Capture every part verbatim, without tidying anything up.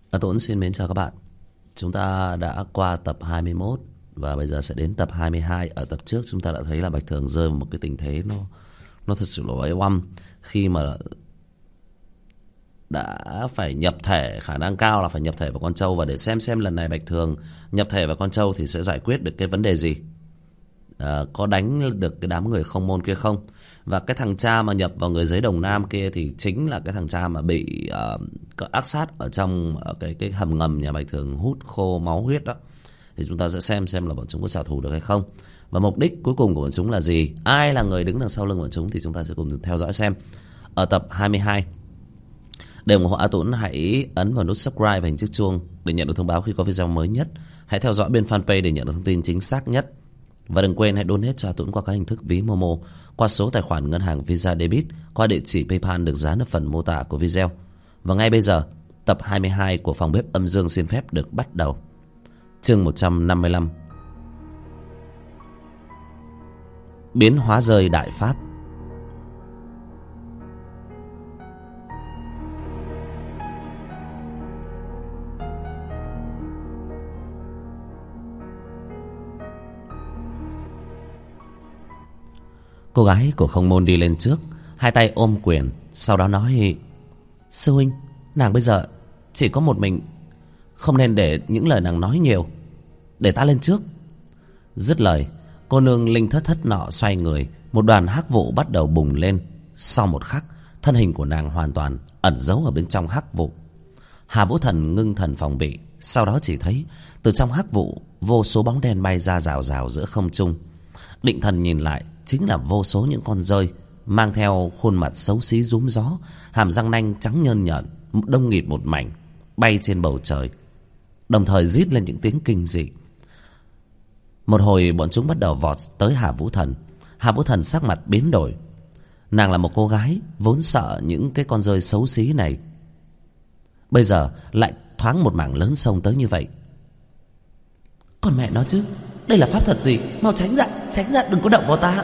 À, Tuấn xin mến chào các bạn. Chúng ta đã qua tập hai mươi mốt và bây giờ sẽ đến tập hai mươi hai. Ở tập trước chúng ta đã thấy là Bạch Thường rơi vào một cái tình thế nó nó thật sự là oái oăm khi mà đã phải nhập thể, khả năng cao là phải nhập thể vào con trâu, và để xem xem lần này Bạch Thường nhập thể vào con trâu thì sẽ giải quyết được cái vấn đề gì. À, có đánh được cái đám người không môn kia không. Và cái thằng cha mà nhập vào người giấy Đồng Nam kia thì chính là cái thằng cha mà bị uh, có ác sát ở trong ở cái cái hầm ngầm nhà Bạch Thường hút khô máu huyết đó. Thì chúng ta sẽ xem xem là bọn chúng có trả thù được hay không, và mục đích cuối cùng của bọn chúng là gì, ai là người đứng đằng sau lưng bọn chúng, thì chúng ta sẽ cùng theo dõi xem ở tập hai mươi hai. Để ủng hộ A Tuấn, hãy ấn vào nút subscribe và hình chiếc chuông để nhận được thông báo khi có video mới nhất. Hãy theo dõi bên fanpage để nhận được thông tin chính xác nhất. Và đừng quên hãy donate cho A Tuấn qua các hình thức ví Momo, qua số tài khoản ngân hàng Visa Debit, qua địa chỉ PayPal được dán ở phần mô tả của video. Và ngay bây giờ, tập hai mươi hai của Phòng Bếp Âm Dương xin phép được bắt đầu. Chương một trăm năm mươi lăm. Biến hóa rơi đại pháp. Cô gái của Không Môn đi lên trước, hai tay ôm quyền, sau đó nói: Sư huynh, nàng bây giờ chỉ có một mình, không nên để những lời nàng nói nhiều, để ta lên trước. Dứt lời, cô nương linh thất thất nọ xoay người, một đoàn hắc vụ bắt đầu bùng lên. Sau một khắc, thân hình của nàng hoàn toàn ẩn giấu ở bên trong hắc vụ. Hà Vũ Thần ngưng thần phòng bị, sau đó chỉ thấy từ trong hắc vụ vô số bóng đen bay ra rào rào giữa không trung. Định thần nhìn lại, chính là vô số những con dơi mang theo khuôn mặt xấu xí rúm gió, hàm răng nanh trắng nhơn nhợn, đông nghịt một mảnh, bay trên bầu trời, đồng thời rít lên những tiếng kinh dị. Một hồi bọn chúng bắt đầu vọt tới Hà Vũ Thần. Hà Vũ Thần sắc mặt biến đổi. Nàng là một cô gái vốn sợ những cái con dơi xấu xí này, bây giờ lại thoáng một mảng lớn xông tới như vậy. Còn mẹ nó chứ, đây là pháp thuật gì? Mau tránh ra, tránh ra, đừng có động vào ta.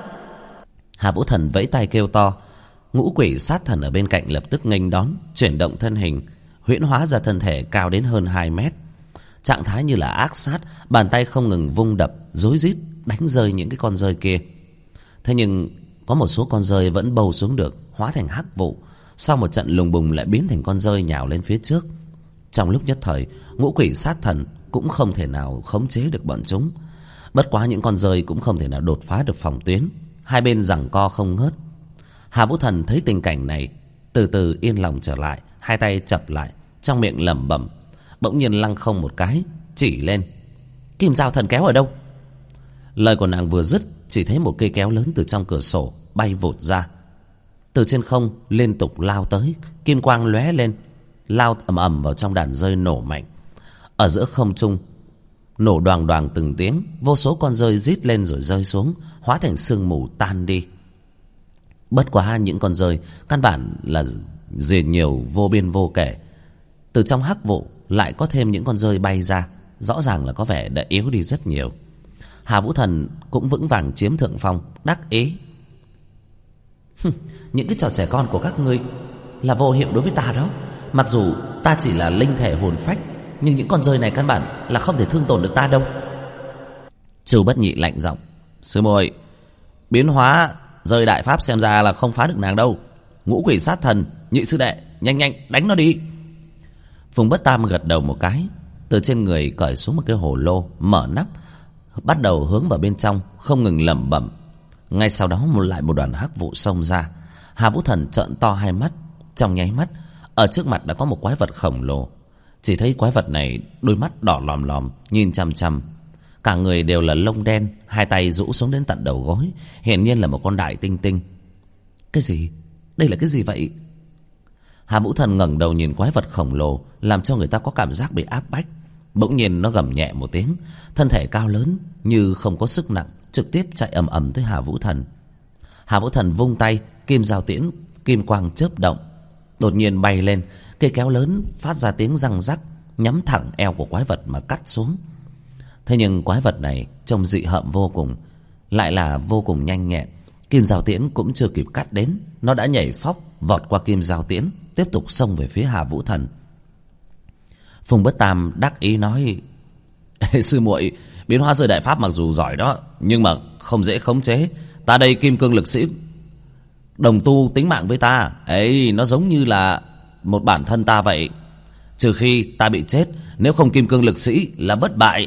Hà Vũ Thần vẫy tay kêu to. Ngũ quỷ sát thần ở bên cạnh lập tức nghênh đón, chuyển động thân hình, huyễn hóa ra thân thể cao đến hơn hai mét. Trạng thái như là ác sát, bàn tay không ngừng vung đập, rối rít đánh rơi những cái con dơi kia. Thế nhưng có một số con dơi vẫn bầu xuống được, hóa thành hắc vụ. Sau một trận lùng bùng lại biến thành con dơi nhào lên phía trước. Trong lúc nhất thời, ngũ quỷ sát thần cũng không thể nào khống chế được bọn chúng. Bất quá những con dơi cũng không thể nào đột phá được phòng tuyến, hai bên giằng co không ngớt. Hà Vũ Thần thấy tình cảnh này, từ từ yên lòng trở lại, hai tay chập lại, trong miệng lẩm bẩm. Bỗng nhiên lăng không một cái, chỉ lên: Kim Dao Thần Kéo ở đâu? Lời của nàng vừa dứt, chỉ thấy một cây kéo lớn từ trong cửa sổ bay vụt ra, từ trên không liên tục lao tới, kim quang lóe lên, lao ầm ầm vào trong đàn dơi nổ mạnh. Ở giữa không trung nổ đoàng đoàng từng tiếng, vô số con dơi rít lên rồi rơi xuống, hóa thành sương mù tan đi. Bất quá những con dơi căn bản là dệt nhiều vô biên vô kể. Từ trong hắc vụ lại có thêm những con dơi bay ra, rõ ràng là có vẻ đã yếu đi rất nhiều. Hà Vũ Thần cũng vững vàng chiếm thượng phong, đắc ý: Những cái trò trẻ con của các ngươi là vô hiệu đối với ta đó. Mặc dù ta chỉ là linh thể hồn phách, nhưng những con dơi này căn bản là không thể thương tổn được ta đâu. Chu Bất Nhị lạnh giọng: Sư muội, biến hóa rơi đại pháp xem ra là không phá được nàng đâu. Ngũ quỷ sát thần, Nhị sư đệ, nhanh nhanh đánh nó đi. Phùng Bất Tam gật đầu một cái, từ trên người cởi xuống một cái hồ lô, mở nắp, bắt đầu hướng vào bên trong, không ngừng lẩm bẩm. Ngay sau đó một lại một đoàn hắc vụ xông ra. Hà Vũ Thần trợn to hai mắt, trong nháy mắt ở trước mặt đã có một quái vật khổng lồ. Chỉ thấy quái vật này đôi mắt đỏ lòm lòm nhìn chằm chằm, cả người đều là lông đen, hai tay rũ xuống đến tận đầu gối, hiển nhiên là một con đại tinh tinh. Cái gì? Đây là cái gì vậy? Hà Vũ Thần ngẩng đầu nhìn quái vật khổng lồ, làm cho người ta có cảm giác bị áp bách. Bỗng nhiên nó gầm nhẹ một tiếng, thân thể cao lớn như không có sức nặng, trực tiếp chạy ầm ầm tới Hà Vũ Thần. Hà Vũ Thần vung tay, kim dao tiễn, kim quang chớp động, đột nhiên bay lên, cây kéo lớn phát ra tiếng răng rắc, nhắm thẳng eo của quái vật mà cắt xuống. Thế nhưng quái vật này trông dị hợm vô cùng, lại là vô cùng nhanh nhẹn. Kim dao tiễn cũng chưa kịp cắt đến, nó đã nhảy phóc vọt qua kim dao tiễn, tiếp tục xông về phía Hà Vũ Thần. Phùng Bất Tam đắc ý nói: Sư muội, biến hóa rơi đại pháp mặc dù giỏi đó, nhưng mà không dễ khống chế. Ta đây kim cương lực sĩ đồng tu tính mạng với ta ấy, nó giống như là một bản thân ta vậy. Trừ khi ta bị chết, nếu không kim cương lực sĩ là bất bại.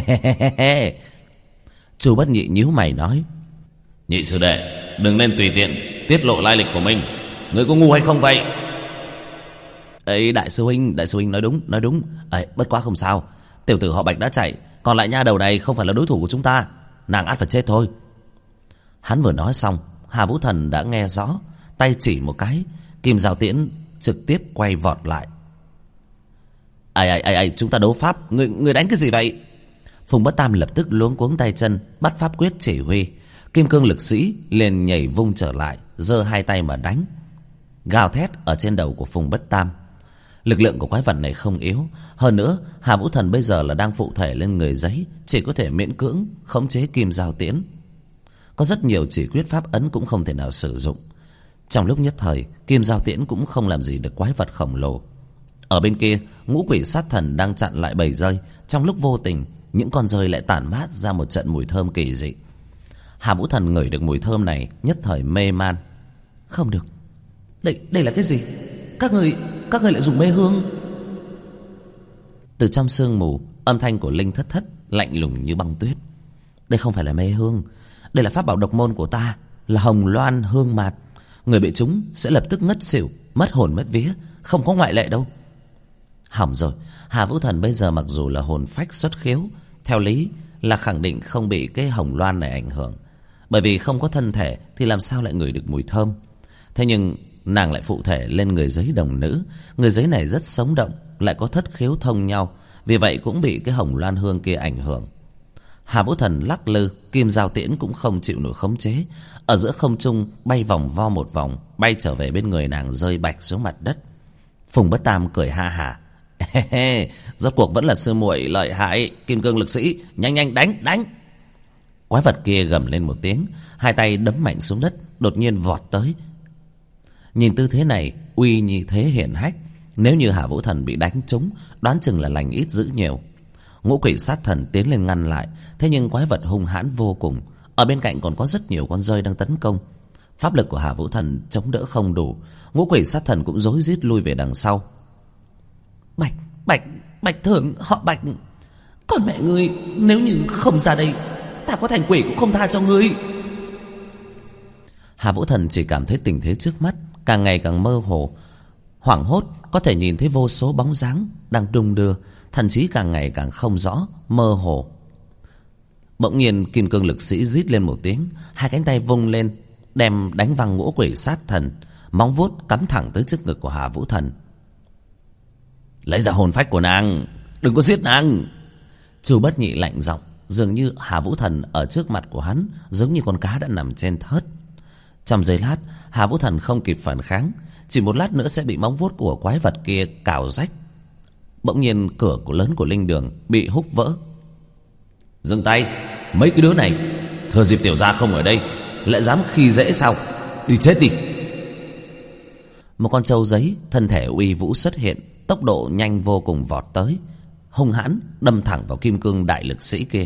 Chu Bất Nhị nhíu mày nói: Nhị sư đệ, đừng nên tùy tiện tiết lộ lai lịch của mình. Ngươi có ngu hay không vậy? Ấy, đại sư huynh, đại sư huynh nói đúng, nói đúng. Ấy, bất quá không sao. Tiểu tử họ Bạch đã chạy, còn lại nha đầu này không phải là đối thủ của chúng ta. Nàng ắt phải chết thôi. Hắn vừa nói xong, Hà Vũ Thần đã nghe rõ, tay chỉ một cái, kim giao tiễn trực tiếp quay vọt lại. Ai ai ai ai, chúng ta đấu pháp, người người đánh cái gì vậy? Phùng Bất Tam lập tức luống cuống tay chân, bắt pháp quyết chỉ huy. Kim cương lực sĩ liền nhảy vung trở lại, giơ hai tay mà đánh, gào thét ở trên đầu của Phùng Bất Tam. Lực lượng của quái vật này không yếu, hơn nữa Hà Vũ Thần bây giờ là đang phụ thể lên người giấy, chỉ có thể miễn cưỡng khống chế kim giao tiễn. Có rất nhiều chỉ quyết pháp ấn cũng không thể nào sử dụng. Trong lúc nhất thời, kim giao tiễn cũng không làm gì được quái vật khổng lồ. Ở bên kia, ngũ quỷ sát thần đang chặn lại bầy dơi. Trong lúc vô tình, những con dơi lại tản mát ra một trận mùi thơm kỳ dị. Hà Vũ Thần ngửi được mùi thơm này, nhất thời mê man. Không được, đây đây là cái gì? Các người các người lại dùng mê hương? Từ trong sương mù, âm thanh của Linh Thất Thất lạnh lùng như băng tuyết. Đây không phải là mê hương, đây là pháp bảo độc môn của ta, là Hồng Loan hương mạt. Người bị chúng sẽ lập tức ngất xỉu, mất hồn mất vía, không có ngoại lệ đâu. Hỏng rồi, Hà Vũ Thần bây giờ mặc dù là hồn phách xuất khiếu, theo lý là khẳng định không bị cái hồng loan này ảnh hưởng, bởi vì không có thân thể thì làm sao lại ngửi được mùi thơm. Thế nhưng nàng lại phụ thể lên người giấy đồng nữ. Người giấy này rất sống động, lại có thất khiếu thông nhau, vì vậy cũng bị cái hồng loan hương kia ảnh hưởng. Hà Vũ Thần lắc lư, kim giao tiễn cũng không chịu nổi khống chế, ở giữa không trung bay vòng vo một vòng, bay trở về bên người nàng, rơi bạch xuống mặt đất. Phùng Bất Tam cười ha hả: Rốt cuộc vẫn là sư muội lợi hại, kim cương lực sĩ, nhanh nhanh đánh đánh. Quái vật kia gầm lên một tiếng, hai tay đấm mạnh xuống đất, đột nhiên vọt tới. Nhìn tư thế này, uy như thế hiển hách, nếu như Hà Vũ Thần bị đánh trúng, đoán chừng là lành ít dữ nhiều. Ngũ quỷ sát thần tiến lên ngăn lại, thế nhưng quái vật hung hãn vô cùng. Ở bên cạnh còn có rất nhiều con dơi đang tấn công. Pháp lực của Hà Vũ Thần chống đỡ không đủ, ngũ quỷ sát thần cũng rối rít lui về đằng sau. Bạch, Bạch, Bạch Thường, họ Bạch, con mẹ ngươi, nếu như không ra đây, ta có thành quỷ cũng không tha cho ngươi. Hà Vũ Thần chỉ cảm thấy tình thế trước mắt càng ngày càng mơ hồ, hoảng hốt, có thể nhìn thấy vô số bóng dáng đang đung đưa, thần trí càng ngày càng không rõ, mơ hồ. Bỗng nhiên kim cương lực sĩ rít lên một tiếng, hai cánh tay vung lên, đem đánh văng ngũ quỷ sát thần, móng vuốt cắm thẳng tới trước ngực của Hà Vũ Thần. Lấy ra hồn phách của nàng, đừng có giết nàng. Chu Bất Nhị lạnh giọng, dường như Hà Vũ Thần ở trước mặt của hắn giống như con cá đã nằm trên thớt. Trong giây lát, Hà Vũ Thần không kịp phản kháng, chỉ một lát nữa sẽ bị móng vuốt của quái vật kia cào rách. Bỗng nhiên cửa của lớn của linh đường bị húc vỡ. Dừng tay, mấy cái đứa này, thừa dịp tiểu gia không ở đây lại dám khi dễ sao? Đi chết đi. Một con trâu giấy thân thể uy vũ xuất hiện, tốc độ nhanh vô cùng vọt tới, hung hãn đâm thẳng vào kim cương đại lực sĩ kia.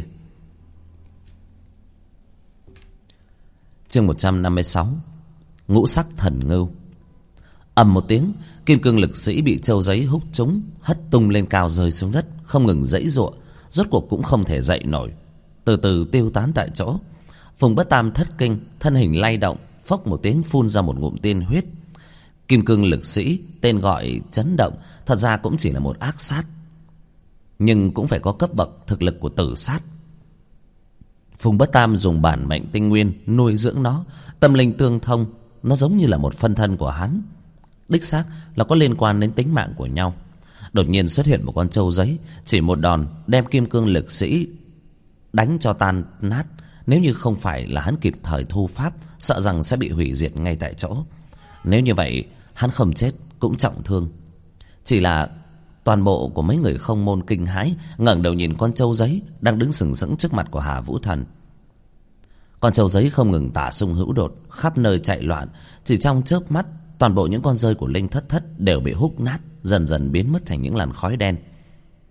Chương một trăm năm mươi sáu, ngũ sắc thần ngưu. Ầm một tiếng, kim cương lực sĩ bị trâu giấy húc trúng, hất tung lên cao rơi xuống đất, không ngừng giãy giụa, rốt cuộc cũng không thể dậy nổi, từ từ tiêu tán tại chỗ. Phùng Bất Tam thất kinh, thân hình lay động, phốc một tiếng phun ra một ngụm tiên huyết. Kim cương lực sĩ, tên gọi chấn động, thật ra cũng chỉ là một ác sát, nhưng cũng phải có cấp bậc thực lực của tử sát. Phùng Bất Tam dùng bản mệnh tinh nguyên nuôi dưỡng nó, tâm linh tương thông, nó giống như là một phân thân của hắn, đích xác là có liên quan đến tính mạng của nhau. Đột nhiên xuất hiện một con trâu giấy, chỉ một đòn đem kim cương lực sĩ đánh cho tan nát. Nếu như không phải là hắn kịp thời thu pháp, sợ rằng sẽ bị hủy diệt ngay tại chỗ. Nếu như vậy, hắn không chết cũng trọng thương. Chỉ là toàn bộ của mấy người không môn kinh hãi, ngẩng đầu nhìn con trâu giấy đang đứng sừng sững trước mặt của Hà Vũ Thần. Con trâu giấy không ngừng tả xung hữu đột, khắp nơi chạy loạn. Chỉ trong chớp mắt, toàn bộ những con rơi của Linh Thất Thất đều bị húc nát, dần dần biến mất thành những làn khói đen.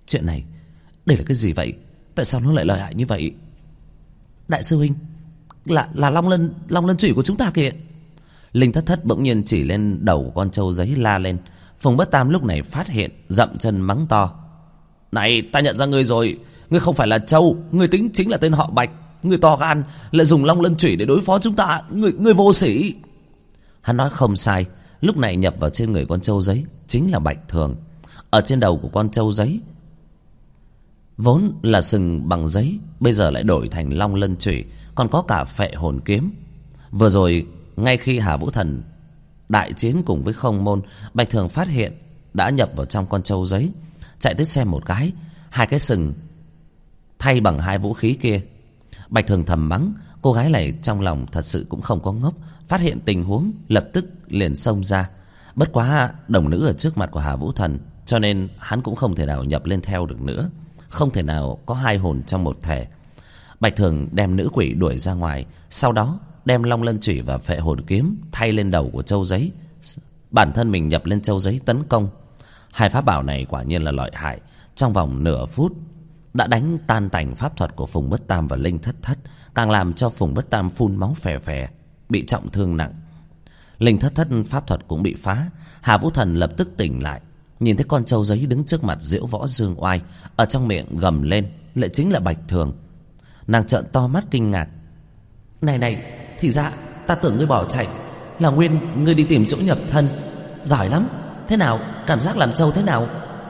Chuyện này, đây là cái gì vậy? Tại sao nó lại lợi hại như vậy? Đại sư huynh, Là là long lân long lân chủy của chúng ta kìa. Linh Thất Thất bỗng nhiên chỉ lên đầu của con trâu giấy la lên. Phùng Bất Tam lúc này phát hiện, dậm chân mắng to: Này, ta nhận ra ngươi rồi. Ngươi không phải là trâu, ngươi tính chính là tên họ Bạch. Ngươi to gan, lại dùng long lân chủy để đối phó chúng ta. Ngươi ngươi vô sỉ. Hắn nói không sai. Lúc này nhập vào trên người con trâu giấy chính là Bạch Thường. Ở trên đầu của con trâu giấy vốn là sừng bằng giấy, bây giờ lại đổi thành long lân chủy, còn có cả phệ hồn kiếm. Vừa rồi ngay khi Hà Vũ Thần đại chiến cùng với Không Môn, Bạch Thường phát hiện đã nhập vào trong con trâu giấy, chạy tới xem một cái, hai cái sừng thay bằng hai vũ khí kia. Bạch Thường thầm mắng, cô gái này trong lòng thật sự cũng không có ngốc, phát hiện tình huống lập tức liền xông ra. Bất quá đồng nữ ở trước mặt của Hà Vũ Thần, cho nên hắn cũng không thể nào nhập lên theo được nữa, không thể nào có hai hồn trong một thể. Bạch Thường đem nữ quỷ đuổi ra ngoài, sau đó đem long lân chủy và phệ hồn kiếm thay lên đầu của trâu giấy, bản thân mình nhập lên trâu giấy tấn công. Hai pháp bảo này quả nhiên là lợi hại, trong vòng nửa phút đã đánh tan tành pháp thuật của Phùng Bất Tam và Linh Thất Thất, càng làm cho Phùng Bất Tam phun máu phè phè, bị trọng thương nặng. Linh Thất Thất pháp thuật cũng bị phá. Hà Vũ Thần lập tức tỉnh lại, nhìn thấy con trâu giấy đứng trước mặt Diễu Võ Dương Oai, ở trong miệng gầm lên lại chính là Bạch Thường. Nàng trợn to mắt kinh ngạc: Này này, thì ra ta tưởng ngươi bỏ chạy, là nguyên ngươi đi tìm chỗ nhập thân. Giỏi lắm. Thế nào, cảm giác làm trâu thế nào?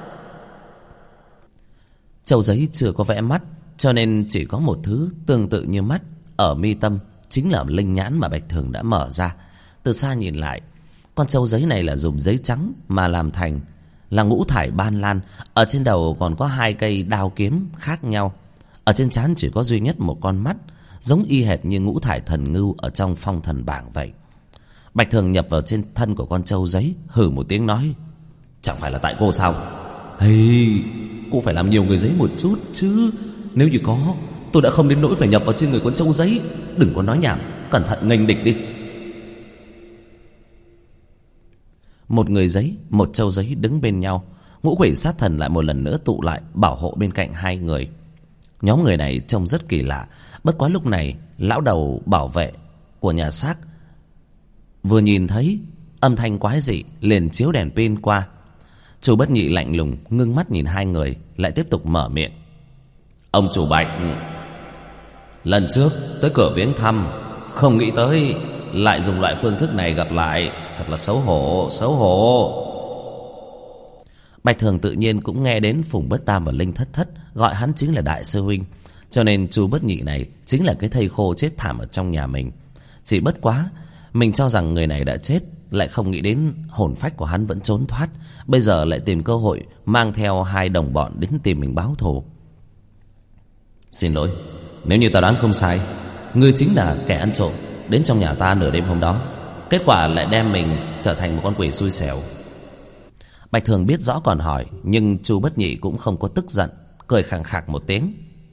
Trâu giấy chưa có vẽ mắt, cho nên chỉ có một thứ tương tự như mắt ở mi tâm, chính là linh nhãn mà Bạch Thường đã mở ra. Từ xa nhìn lại, con trâu giấy này là dùng giấy trắng mà làm thành, là ngũ thải ban lan. Ở trên đầu còn có hai cây đao kiếm khác nhau. Ở trên trán chỉ có duy nhất một con mắt, giống y hệt như ngũ thải thần ngưu ở trong phong thần bảng vậy. Bạch Thường nhập vào trên thân của con trâu giấy, hử một tiếng nói: Chẳng phải là tại cô sao? Hey, cô phải làm nhiều người giấy một chút chứ. Nếu như có, tôi đã không đến nỗi phải nhập vào trên người con trâu giấy. Đừng có nói nhảm, cẩn thận nghênh địch đi. Một người giấy, một trâu giấy đứng bên nhau. Ngũ quỷ sát thần lại một lần nữa tụ lại bảo hộ bên cạnh hai người. Nhóm người này trông rất kỳ lạ. Bất quá lúc này lão đầu bảo vệ của nhà xác vừa nhìn thấy âm thanh quái dị, liền chiếu đèn pin qua. Chu Bất Nhị lạnh lùng ngưng mắt nhìn hai người, lại tiếp tục mở miệng: Ông chủ Bạch, lần trước tới cửa viếng thăm, không nghĩ tới lại dùng loại phương thức này gặp lại, thật là xấu hổ, xấu hổ. Bạch Thường tự nhiên cũng nghe đến Phùng Bất Tam và Linh Thất Thất gọi hắn chính là đại sư huynh, cho nên Chu Bất Nhị này chính là cái thây khô chết thảm ở trong nhà mình. Chỉ bất quá mình cho rằng người này đã chết, lại không nghĩ đến hồn phách của hắn vẫn trốn thoát, bây giờ lại tìm cơ hội mang theo hai đồng bọn đến tìm mình báo thù. Xin lỗi, nếu như ta đoán không sai, ngươi chính là kẻ ăn trộm đến trong nhà ta nửa đêm hôm đó, kết quả lại đem mình trở thành một con quỷ xui xẻo. Bạch Thường biết rõ còn hỏi, nhưng Chu Bất Nhị cũng không có tức giận, cười khẳng khạc một tiếng: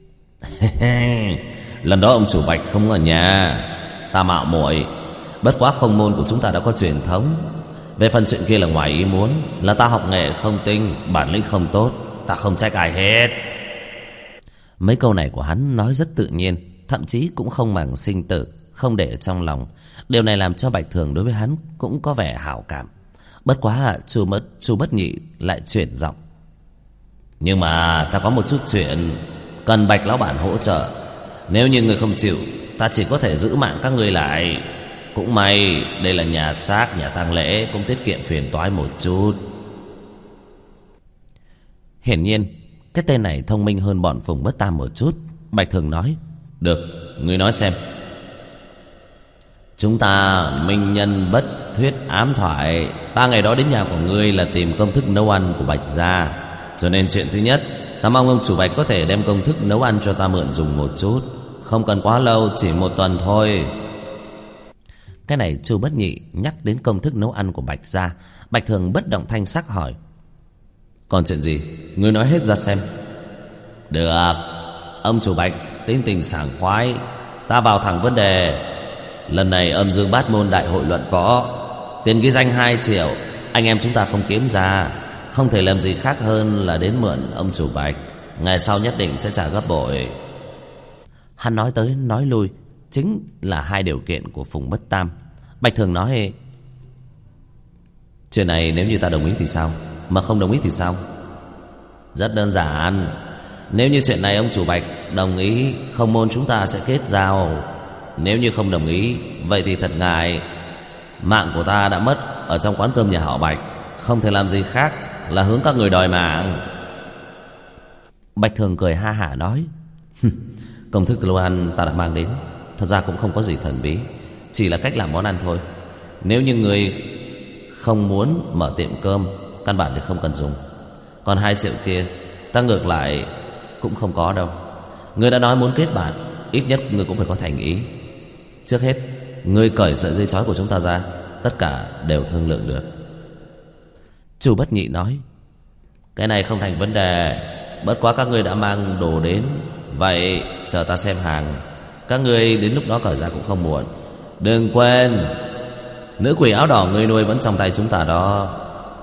Lần đó ông chủ Bạch không ở nhà, ta mạo muội. Bất quá Không Môn của chúng ta đã có truyền thống. Về phần chuyện kia là ngoài ý muốn, là ta học nghệ không tinh, bản lĩnh không tốt, ta không trách ai hết. Mấy câu này của hắn nói rất tự nhiên, thậm chí cũng không màng sinh tử, không để trong lòng. Điều này làm cho Bạch Thường đối với hắn cũng có vẻ hảo cảm. Bất quá Chu Bất Chu Bất Nhị lại chuyển giọng: Nhưng mà ta có một chút chuyện cần Bạch lão bản hỗ trợ. Nếu như người không chịu, ta chỉ có thể giữ mạng các người lại. Cũng may đây là nhà xác, nhà tang lễ, cũng tiết kiệm phiền toái một chút. Hiển nhiên cái tên này thông minh hơn bọn Phùng Bất Tam một chút. Bạch Thường nói: Được, ngươi nói xem. Chúng ta minh nhân bất thuyết ám thoại. Ta ngày đó đến nhà của ngươi là tìm công thức nấu ăn của Bạch gia, cho nên chuyện thứ nhất, ta mong ông chủ Bạch có thể đem công thức nấu ăn cho ta mượn dùng một chút. Không cần quá lâu, chỉ một tuần thôi. Cái này Chu Bất Nhị nhắc đến công thức nấu ăn của Bạch gia. Bạch Thường bất động thanh sắc hỏi: Còn chuyện gì, ngươi nói hết ra xem. Được, ông chủ Bạch tính tình sảng khoái, ta vào thẳng vấn đề. Lần này âm dương bát môn đại hội luận võ, tiền ghi danh hai triệu, anh em chúng ta không kiếm ra. không thể làm gì khác hơn là đến mượn ông chủ Bạch. Ngày sau nhất định sẽ trả gấp bội. Hắn nói tới nói lui chính là hai điều kiện của Phùng Bất Tam. Bạch Thường nói: chuyện này nếu như ta đồng ý thì sao, mà không đồng ý thì sao? Rất đơn giản. Nếu như chuyện này ông chủ Bạch đồng ý, Không Môn chúng ta sẽ kết giao. Nếu như không đồng ý, vậy thì thật ngại. Mạng của ta đã mất ở trong quán cơm nhà họ Bạch, không thể làm gì khác là hướng các người đòi mạng. Bạch Thường cười ha hả nói: công thức nấu ăn ta đã mang đến, thật ra cũng không có gì thần bí, chỉ là cách làm món ăn thôi. Nếu như người không muốn mở tiệm cơm, căn bản thì không cần dùng. Còn hai triệu kia ta ngược lại cũng không có đâu. Người đã nói muốn kết bạn, ít nhất người cũng phải có thành ý. Trước hết người cởi sợi dây trói của chúng ta ra, tất cả đều thương lượng được. Chu Bất Nhị nói: cái này không thành vấn đề. Bất quá các người đã mang đồ đến, vậy chờ ta xem hàng. Các người đến lúc đó cởi ra cũng không muộn. Đừng quên, nữ quỷ áo đỏ người nuôi vẫn trong tay chúng ta đó.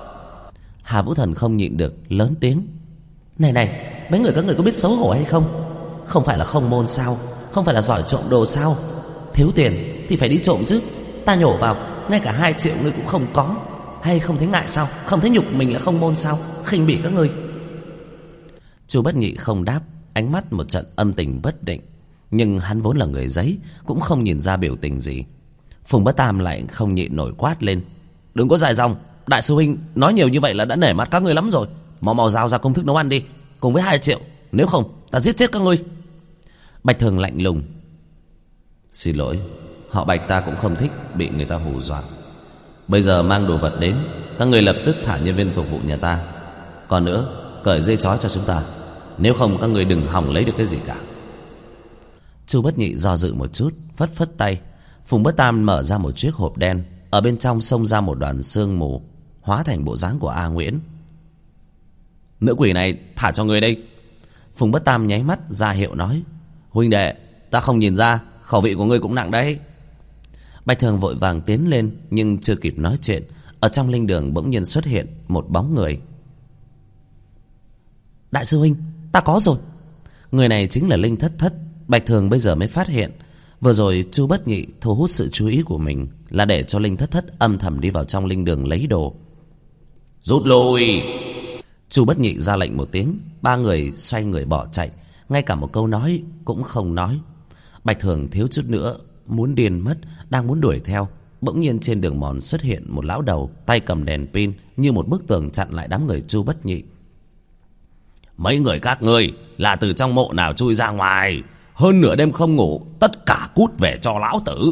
Hà Vũ Thần không nhịn được lớn tiếng: này này, mấy người các người có biết xấu hổ hay không? Không phải là Không Môn sao? Không phải là giỏi trộm đồ sao? Thiếu tiền thì phải đi trộm chứ. Ta nhổ vào, ngay cả hai triệu người cũng không có. Hay không thấy ngại sao? Không thấy nhục mình là Không Môn sao? Khinh bỉ các người. Chu Bất Nhị không đáp, ánh mắt một trận âm tình bất định. Nhưng hắn vốn là người giấy, cũng không nhìn ra biểu tình gì. Phùng Bất Tam lại không nhịn nổi quát lên: đừng có dài dòng. Đại sư huynh nói nhiều như vậy là đã nể mặt các ngươi lắm rồi. Mau mau giao ra công thức nấu ăn đi, cùng với hai triệu. Nếu không ta giết chết các ngươi. Bạch Thường lạnh lùng: xin lỗi, họ Bạch ta cũng không thích bị người ta hù dọa. Bây giờ mang đồ vật đến, các người lập tức thả nhân viên phục vụ nhà ta. Còn nữa, cởi dây trói cho chúng ta, nếu không các người đừng hòng lấy được cái gì cả. Chu Bất Nhị do dự một chút, phất phất tay. Phùng Bất Tam mở ra một chiếc hộp đen, ở bên trong xông ra một đoàn sương mù, hóa thành bộ dáng của A Nguyễn. Nữ quỷ này thả cho người đây. Phùng Bất Tam nháy mắt ra hiệu nói: huynh đệ, ta không nhìn ra, khẩu vị của ngươi cũng nặng đấy. Bạch Thường vội vàng tiến lên, nhưng chưa kịp nói chuyện, ở trong linh đường bỗng nhiên xuất hiện một bóng người. Đại sư huynh, ta có rồi. Người này chính là Linh Thất Thất. Bạch Thường bây giờ mới phát hiện, vừa rồi Chu Bất Nhị thu hút sự chú ý của mình là để cho Linh Thất Thất âm thầm đi vào trong linh đường lấy đồ. Rút lui. Chu Bất Nhị ra lệnh một tiếng, ba người xoay người bỏ chạy, ngay cả một câu nói cũng không nói. Bạch Thường thiếu chút nữa muốn điên mất, đang muốn đuổi theo, bỗng nhiên trên đường mòn xuất hiện một lão đầu, tay cầm đèn pin như một bức tường chặn lại đám người Chu Bất Nhị. Mấy người các ngươi là từ trong mộ nào chui ra ngoài? Hơn nửa đêm không ngủ, tất cả cút về cho lão tử.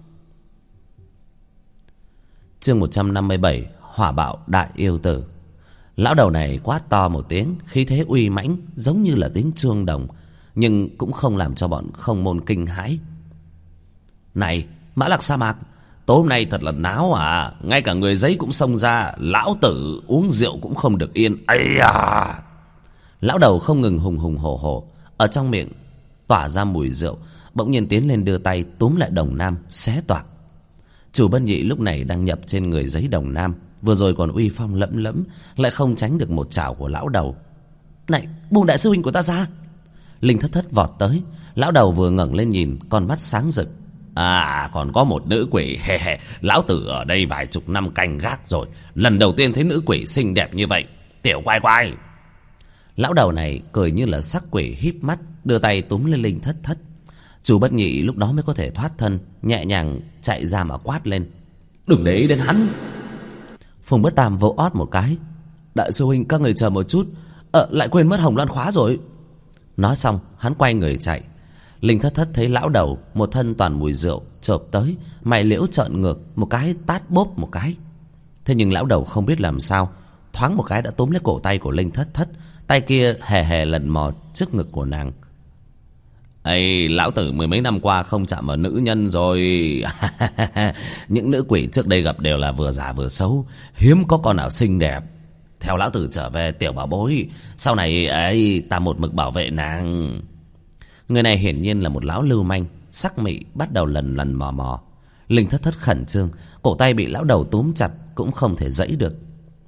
Chương một trăm năm mươi bảy, Hỏa Bạo Đại Yêu Tử. Lão đầu này quát to một tiếng, khí thế uy mãnh giống như là tiếng chuông đồng, nhưng cũng không làm cho bọn Không Môn kinh hãi. Này, Mã Lạc Sa Mạc, tối hôm nay thật là náo à, ngay cả người giấy cũng xông ra, lão tử uống rượu cũng không được yên. Ây à! Lão đầu không ngừng hùng hùng hổ hổ, ở trong miệng tỏa ra mùi rượu, bỗng nhiên tiến lên đưa tay túm lại Đồng Nam xé toạc. Chủ Bất Nhị lúc này đang nhập trên người giấy Đồng Nam, vừa rồi còn uy phong lẫm lẫm, lại không tránh được một chảo của lão đầu. Này, buông đại sư huynh của ta ra! Linh Thất Thất vọt tới, lão đầu vừa ngẩng lên nhìn, con mắt sáng rực. À, còn có một nữ quỷ, he he, lão tử ở đây vài chục năm canh gác rồi, lần đầu tiên thấy nữ quỷ xinh đẹp như vậy. Tiểu quái quái! Lão đầu này cười như là sắc quỷ híp mắt, đưa tay túm lên Linh Thất Thất. Chủ Bất Nhị lúc đó mới có thể thoát thân, nhẹ nhàng chạy ra mà quát lên: đừng để ý đến hắn! Phùng Bất Tam vỗ ót một cái: đại sư huynh, các người chờ một chút, ờ, lại quên mất hồng loan khóa rồi. Nói xong hắn quay người chạy. Linh Thất Thất thấy lão đầu một thân toàn mùi rượu chộp tới, mày liễu trợn ngược một cái tát bốp một cái. Thế nhưng lão đầu không biết làm sao, thoáng một cái đã túm lấy cổ tay của Linh Thất Thất, tay kia hề hề lần mò trước ngực của nàng. Ây, lão tử mười mấy năm qua không chạm vào nữ nhân rồi. Những nữ quỷ trước đây gặp đều là vừa già vừa xấu, hiếm có con nào xinh đẹp. Theo lão tử trở về, tiểu bảo bối, sau này ấy ta một mực bảo vệ nàng. Người này hiển nhiên là một lão lưu manh, sắc mị bắt đầu lần lần mò mò. Linh Thất Thất khẩn trương, cổ tay bị lão đầu túm chặt cũng không thể giãy được.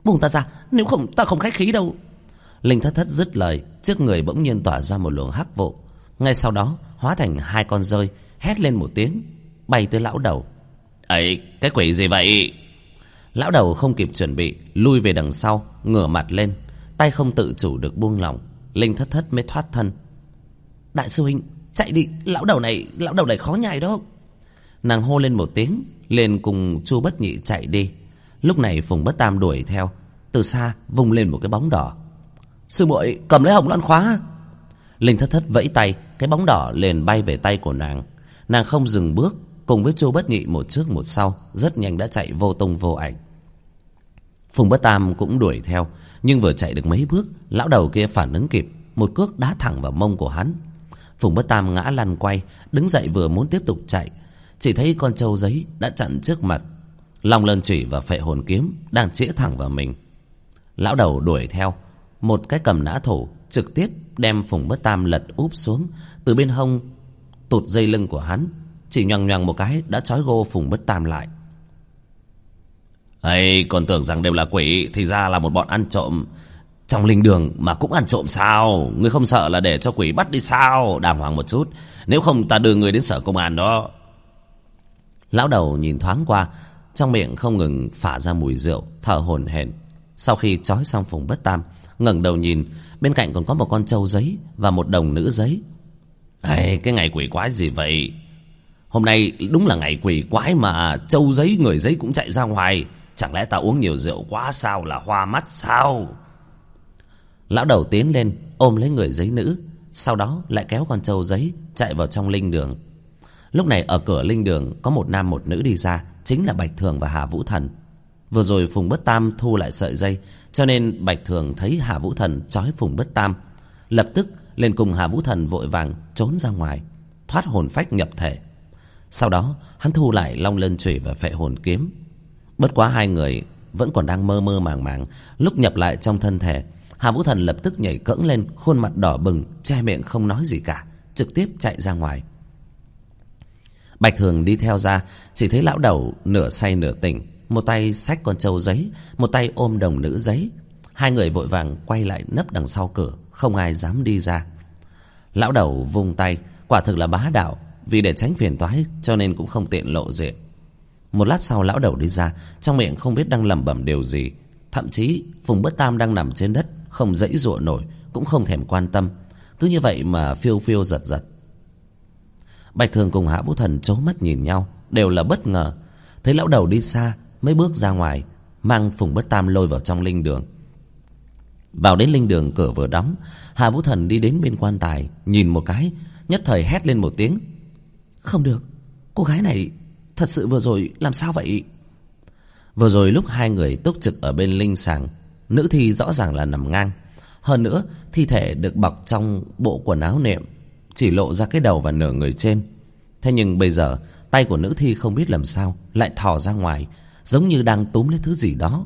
Buông ta ra, nếu không ta không khách khí đâu. Linh Thất Thất dứt lời, trước người bỗng nhiên tỏa ra một luồng hắc vụ, ngay sau đó hóa thành hai con rơi, hét lên một tiếng, bay tới lão đầu. Ấy, cái quỷ gì vậy? Lão đầu không kịp chuẩn bị, lui về đằng sau, ngửa mặt lên, tay không tự chủ được buông lỏng. Linh Thất Thất mới thoát thân. Đại sư huynh, chạy đi, lão đầu này, lão đầu này khó nhai đó. Nàng hô lên một tiếng, liền cùng Chu Bất Nhị chạy đi. Lúc này Phùng Bất Tam đuổi theo, từ xa vung lên một cái bóng đỏ. Sư muội, cầm lấy hồng loan khóa. Linh Thất Thất vẫy tay, cái bóng đỏ liền bay về tay của nàng. Nàng không dừng bước, cùng với Chu Bất Nhị một trước một sau, rất nhanh đã chạy vô tung vô ảnh. Phùng Bất Tam cũng đuổi theo, nhưng vừa chạy được mấy bước, lão đầu kia phản ứng kịp, một cước đá thẳng vào mông của hắn. Phùng Bất Tam ngã lăn quay, đứng dậy vừa muốn tiếp tục chạy, chỉ thấy con trâu giấy đã chặn trước mặt. Long Lân Chủy và Phệ Hồn Kiếm đang chĩa thẳng vào mình. Lão đầu đuổi theo, một cái cầm nã thủ trực tiếp đem Phùng Bất Tam lật úp xuống, từ bên hông tụt dây lưng của hắn, chỉ nhoằng nhoằng một cái đã trói gô Phùng Bất Tam lại. Ây, còn tưởng rằng đều là quỷ, thì ra là một bọn ăn trộm. Trong linh đường mà cũng ăn trộm sao? Ngươi không sợ là để cho quỷ bắt đi sao? Đàng hoàng một chút, nếu không ta đưa ngươi đến sở công an đó. Lão đầu nhìn thoáng qua, trong miệng không ngừng phả ra mùi rượu, thở hổn hển. Sau khi trói xong Phùng Bất Tam, ngẩng đầu nhìn, bên cạnh còn có một con trâu giấy và một đồng nữ giấy. Ây, cái ngày quỷ quái gì vậy? Hôm nay đúng là ngày quỷ quái mà trâu giấy người giấy cũng chạy ra ngoài. Chẳng lẽ ta uống nhiều rượu quá sao, là hoa mắt sao? Lão đầu tiến lên ôm lấy người giấy nữ, sau đó lại kéo con trâu giấy chạy vào trong linh đường. Lúc này ở cửa linh đường có một nam một nữ đi ra, chính là Bạch Thường và Hà Vũ Thần. Vừa rồi Phùng Bất Tam thu lại sợi dây, cho nên Bạch Thường thấy Hà Vũ Thần trói Phùng Bất Tam, lập tức lên cùng Hà Vũ Thần vội vàng trốn ra ngoài, thoát hồn phách nhập thể. Sau đó hắn thu lại Long Lân Chủy và Phệ Hồn Kiếm. Bất quá hai người vẫn còn đang mơ mơ màng màng, lúc nhập lại trong thân thể, Hà Vũ Thần lập tức nhảy cẫng lên, khuôn mặt đỏ bừng, che miệng không nói gì cả, trực tiếp chạy ra ngoài. Bạch Thường đi theo ra, chỉ thấy lão đầu nửa say nửa tỉnh, một tay xách con trâu giấy, một tay ôm đồng nữ giấy. Hai người vội vàng quay lại nấp đằng sau cửa, không ai dám đi ra. Lão đầu vung tay, quả thực là bá đạo, vì để tránh phiền toái cho nên cũng không tiện lộ diện. Một lát sau lão đầu đi ra, trong miệng không biết đang lẩm bẩm điều gì. Thậm chí Phùng Bất Tam đang nằm trên đất, không dãy dụa nổi, cũng không thèm quan tâm, cứ như vậy mà phiêu phiêu giật giật. Bạch Thường cùng Hạ Vũ Thần trố mắt nhìn nhau, đều là bất ngờ. Thấy lão đầu đi xa, mới bước ra ngoài, mang Phùng Bất Tam lôi vào trong linh đường. Vào đến linh đường, cửa vừa đóng, Hạ Vũ Thần đi đến bên quan tài, nhìn một cái, nhất thời hét lên một tiếng. Không được, cô gái này thật sự vừa rồi làm sao vậy? Vừa rồi lúc hai người túc trực ở bên linh sàng, nữ thi rõ ràng là nằm ngang. Hơn nữa thi thể được bọc trong bộ quần áo nệm, chỉ lộ ra cái đầu và nửa người trên. Thế nhưng bây giờ tay của nữ thi không biết làm sao lại thò ra ngoài, giống như đang túm lấy thứ gì đó,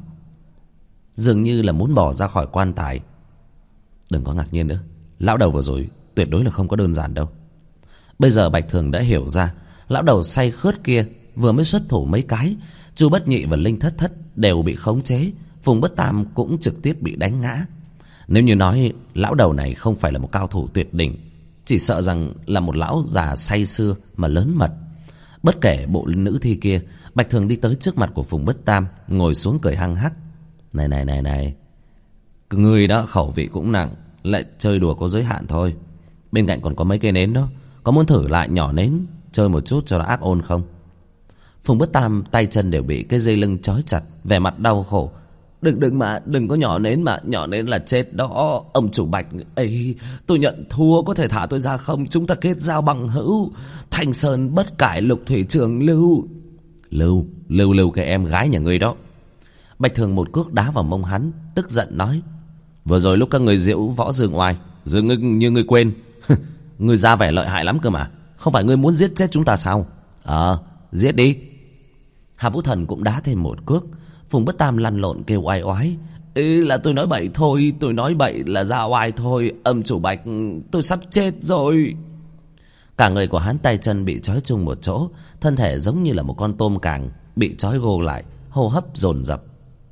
dường như là muốn bỏ ra khỏi quan tài. Đừng có ngạc nhiên nữa, lão đầu vừa rồi tuyệt đối là không có đơn giản đâu. Bây giờ Bạch Thường đã hiểu ra, lão đầu say khướt kia vừa mới xuất thủ mấy cái, Chu Bất Nhị và Linh Thất Thất đều bị khống chế, Phùng Bất Tam cũng trực tiếp bị đánh ngã. Nếu như nói lão đầu này không phải là một cao thủ tuyệt đỉnh, chỉ sợ rằng là một lão già say sưa mà lớn mật. Bất kể bộ nữ thi kia, Bạch Thường đi tới trước mặt của Phùng Bất Tam, ngồi xuống cười hăng hắc. Này này này này, người đó khẩu vị cũng nặng, lại chơi đùa có giới hạn thôi. Bên cạnh còn có mấy cây nến đó, có muốn thử lại nhỏ nến chơi một chút cho nó ác ôn không? Phùng Bất Tam tay chân đều bị cái dây lưng trói chặt, vẻ mặt đau khổ. Đừng đừng mà, đừng có nhỏ nến mà, nhỏ nến là chết đó. Ông chủ Bạch ấy, tôi nhận thua, có thể thả tôi ra không? Chúng ta kết giao bằng hữu, Thanh Sơn bất cải, lục thủy trường lưu. Lưu, lưu lưu cái em gái nhà ngươi đó. Bạch Thường một cước đá vào mông hắn, tức giận nói. Vừa rồi lúc các người diễu võ dương oai, dường như, như ngươi quên. Ngươi ra vẻ lợi hại lắm cơ mà. Không phải ngươi muốn giết chết chúng ta sao? Ờ, giết đi. Hà Vũ Thần cũng đá thêm một cước. Phùng Bất Tam lăn lộn kêu oai oái. Ê, là tôi nói bậy thôi, tôi nói bậy là ra oai thôi. Âm chủ Bạch, tôi sắp chết rồi. Cả người của hắn tay chân bị trói chung một chỗ, thân thể giống như là một con tôm càng bị trói gô lại, hô hấp dồn dập.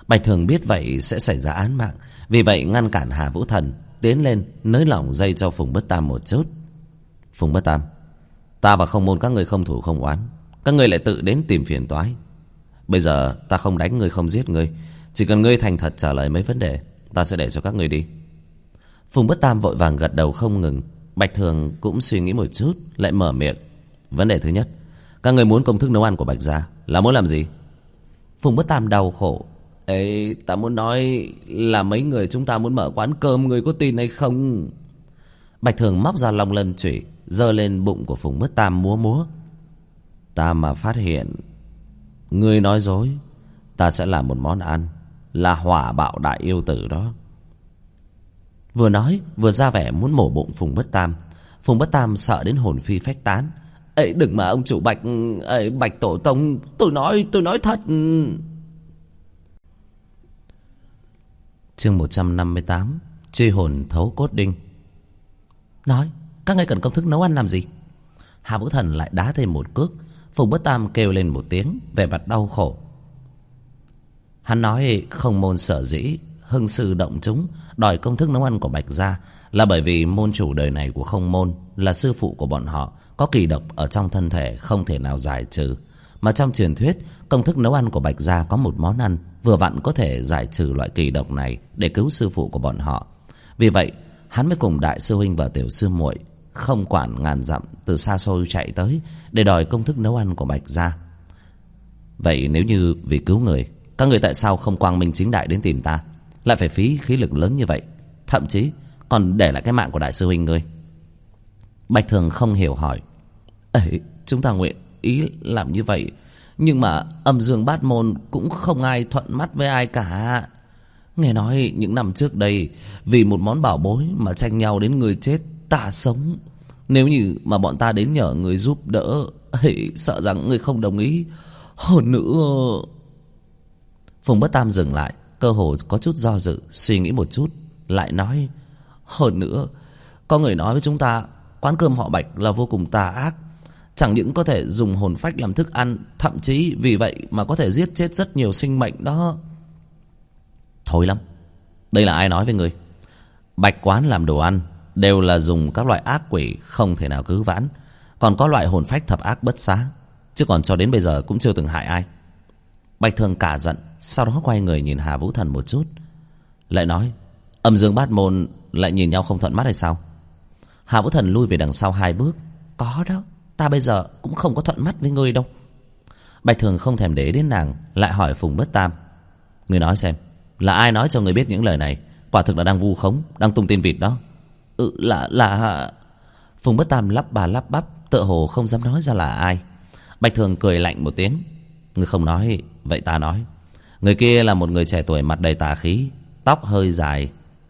Bạch Thường biết vậy sẽ xảy ra án mạng, vì vậy ngăn cản Hà Vũ Thần tiến lên nới lỏng dây cho Phùng Bất Tam một chút. Phùng Bất Tam, ta và Không Môn các ngươi không thủ không oán, các ngươi lại tự đến tìm phiền toái. Bây giờ ta không đánh ngươi không giết ngươi, chỉ cần ngươi thành thật trả lời mấy vấn đề, ta sẽ để cho các ngươi đi. Phùng Bất Tam vội vàng gật đầu không ngừng. Bạch Thường cũng suy nghĩ một chút, lại mở miệng. Vấn đề thứ nhất, các ngươi muốn công thức nấu ăn của Bạch gia là muốn làm gì? Phùng Bất Tam đau khổ. Ê, ta muốn nói là mấy người chúng ta muốn mở quán cơm, người có tin hay không? Bạch Thường móc ra long lân chủy, giơ lên bụng của Phùng Bất Tam múa múa. Ta mà phát hiện ngươi nói dối, ta sẽ làm một món ăn là hỏa bạo đại yêu tử đó. Vừa nói vừa ra vẻ muốn mổ bụng Phùng Bất Tam. Phùng Bất Tam sợ đến hồn phi phách tán. Ấy đừng mà ông chủ Bạch, ấy Bạch tổ tông, tôi nói tôi nói thật. Chương một trăm năm mươi tám, truy hồn thấu cốt đinh. Nói, các ngươi cần công thức nấu ăn làm gì? Hà Vũ Thần lại đá thêm một cước. Phùng Bất Tam kêu lên một tiếng, vẻ mặt đau khổ. Hắn nói Không Môn sở dĩ hưng sư động chúng đòi công thức nấu ăn của Bạch gia là bởi vì môn chủ đời này của Không Môn là sư phụ của bọn họ có kỳ độc ở trong thân thể không thể nào giải trừ. Mà trong truyền thuyết, công thức nấu ăn của Bạch gia có một món ăn vừa vặn có thể giải trừ loại kỳ độc này để cứu sư phụ của bọn họ. Vì vậy, hắn mới cùng đại sư huynh và tiểu sư muội không quản ngàn dặm từ xa xôi chạy tới để đòi công thức nấu ăn của Bạch gia. Vậy nếu như vì cứu người, các người tại sao không quang minh chính đại đến tìm ta, lại phải phí khí lực lớn như vậy, thậm chí còn để lại cái mạng của đại sư huynh ngươi? Bạch Thường không hiểu hỏi. Ấy, chúng ta nguyện ý làm như vậy, nhưng mà âm dương bát môn cũng không ai thuận mắt với ai cả. Nghe nói những năm trước đây, vì một món bảo bối mà tranh nhau đến người chết ta sống. Nếu như mà bọn ta đến nhờ người giúp đỡ, ấy, sợ rằng người không đồng ý. Hơn nữa... Phùng Bất Tam dừng lại, cơ hồ có chút do dự, suy nghĩ một chút, lại nói. Hơn nữa, có người nói với chúng ta quán cơm họ Bạch là vô cùng tà ác, chẳng những có thể dùng hồn phách làm thức ăn, thậm chí vì vậy mà có thể giết chết rất nhiều sinh mệnh đó. Thôi lắm, đây là ai nói với người? Bạch quán làm đồ ăn đều là dùng các loại ác quỷ không thể nào cứu vãn, còn có loại hồn phách thập ác bất xá, chứ còn cho đến bây giờ cũng chưa từng hại ai. Bạch Thường cả giận, sau đó quay người nhìn Hà Vũ Thần một chút, lại nói. Âm dương bát môn lại nhìn nhau không thuận mắt hay sao? Hà Vũ Thần lui về đằng sau hai bước. Có đó, ta bây giờ cũng không có thuận mắt với ngươi đâu. Bạch Thường không thèm để ý đến nàng, lại hỏi Phùng Bất Tam. Ngươi nói xem, là ai nói cho ngươi biết những lời này? Quả thực là đang vu khống, đang tung tin vịt đó. Ừ, là, là... Phùng Bất Tam lắp bà lắp bắp, tựa hồ không dám nói ra là ai. Bạch Thường cười lạnh một tiếng. Ngươi không nói, vậy ta nói. Người kia là một người trẻ tuổi mặt đầy tà khí, tóc hơi dài,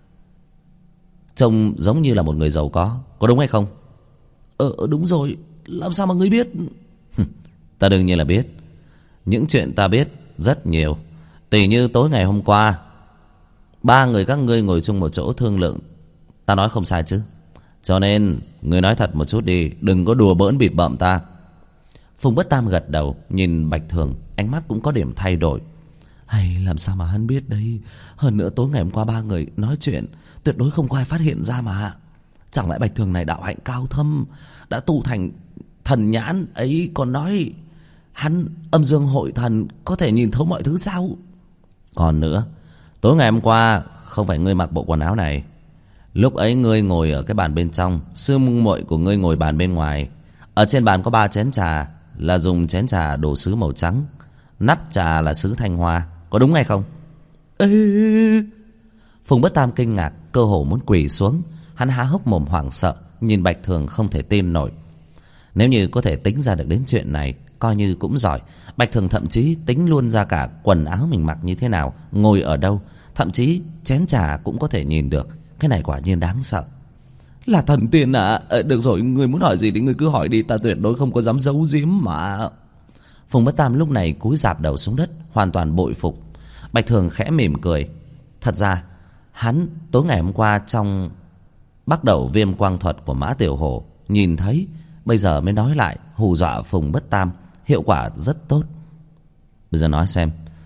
trông giống như là một người giàu có, có đúng hay không? Ờ đúng rồi, làm sao mà ngươi biết? Ta đương nhiên là biết. Những chuyện ta biết rất nhiều. Tỉ như tối ngày hôm qua, ba người các ngươi ngồi chung một chỗ thương lượng. Ta nói không sai chứ? Cho nên ngươi nói thật một chút đi, đừng có đùa bỡn bịp bợm ta. Phùng Bất Tam gật đầu, nhìn Bạch Thường, ánh mắt cũng có điểm thay đổi. Hay làm sao mà hắn biết đây? Hơn nữa tối ngày hôm qua ba người nói chuyện, tuyệt đối không có ai phát hiện ra mà. Chẳng lẽ Bạch Thường này đạo hạnh cao thâm, đã tu thành thần nhãn ấy, còn nói hắn âm dương hội thần có thể nhìn thấu mọi thứ sao? Còn nữa, tối ngày hôm qua không phải ngươi mặc bộ quần áo này. Lúc ấy ngươi ngồi ở cái bàn bên trong, sư muội của ngươi ngồi bàn bên ngoài. Ở trên bàn có ba chén trà, là dùng chén trà đồ sứ màu trắng, nắp trà là sứ thanh hoa, có đúng hay không? Ê... Phùng Bất Tam kinh ngạc, cơ hồ muốn quỳ xuống. Hắn há hốc mồm hoảng sợ, nhìn Bạch Thường không thể tin nổi. Nếu như có thể tính ra được đến chuyện này, coi như cũng giỏi. Bạch Thường thậm chí tính luôn ra cả quần áo mình mặc như thế nào, ngồi ở đâu, thậm chí chén trà cũng có thể nhìn được. Cái này quả nhiên đáng sợ. Là thần tiên à? À được rồi, người muốn hỏi gì thì người cứ hỏi đi, ta tuyệt đối không có dám giấu giếm mà. Phùng Bất Tam lúc này cúi rạp đầu xuống đất, hoàn toàn bội phục. Bạch Thường khẽ mỉm cười. Thật ra hắn tối ngày hôm qua trong bắt đầu viêm quang thuật của Mã Tiểu Hổ nhìn thấy, bây giờ mới nói lại hù dọa Phùng Bất Tam, hiệu quả rất tốt. Bây giờ nói xem,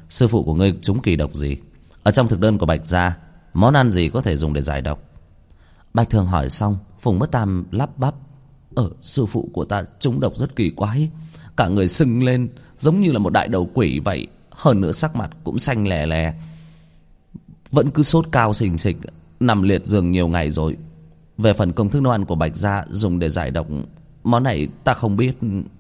Sư phụ của ngươi trúng kỳ độc gì? Ở trong thực đơn của Bạch gia, món ăn gì có thể dùng để giải độc? Bạch Thường hỏi xong, Phùng Bất Tam lắp bắp: Ờ, sư phụ của ta trúng độc rất kỳ quái. Cả người sưng lên giống như là một đại đầu quỷ vậy. Hơn nữa sắc mặt cũng xanh lè lè, vẫn cứ sốt cao xình xịch, nằm liệt giường nhiều ngày rồi. Về phần công thức nấu ăn của Bạch gia dùng để giải độc, món này ta không biết.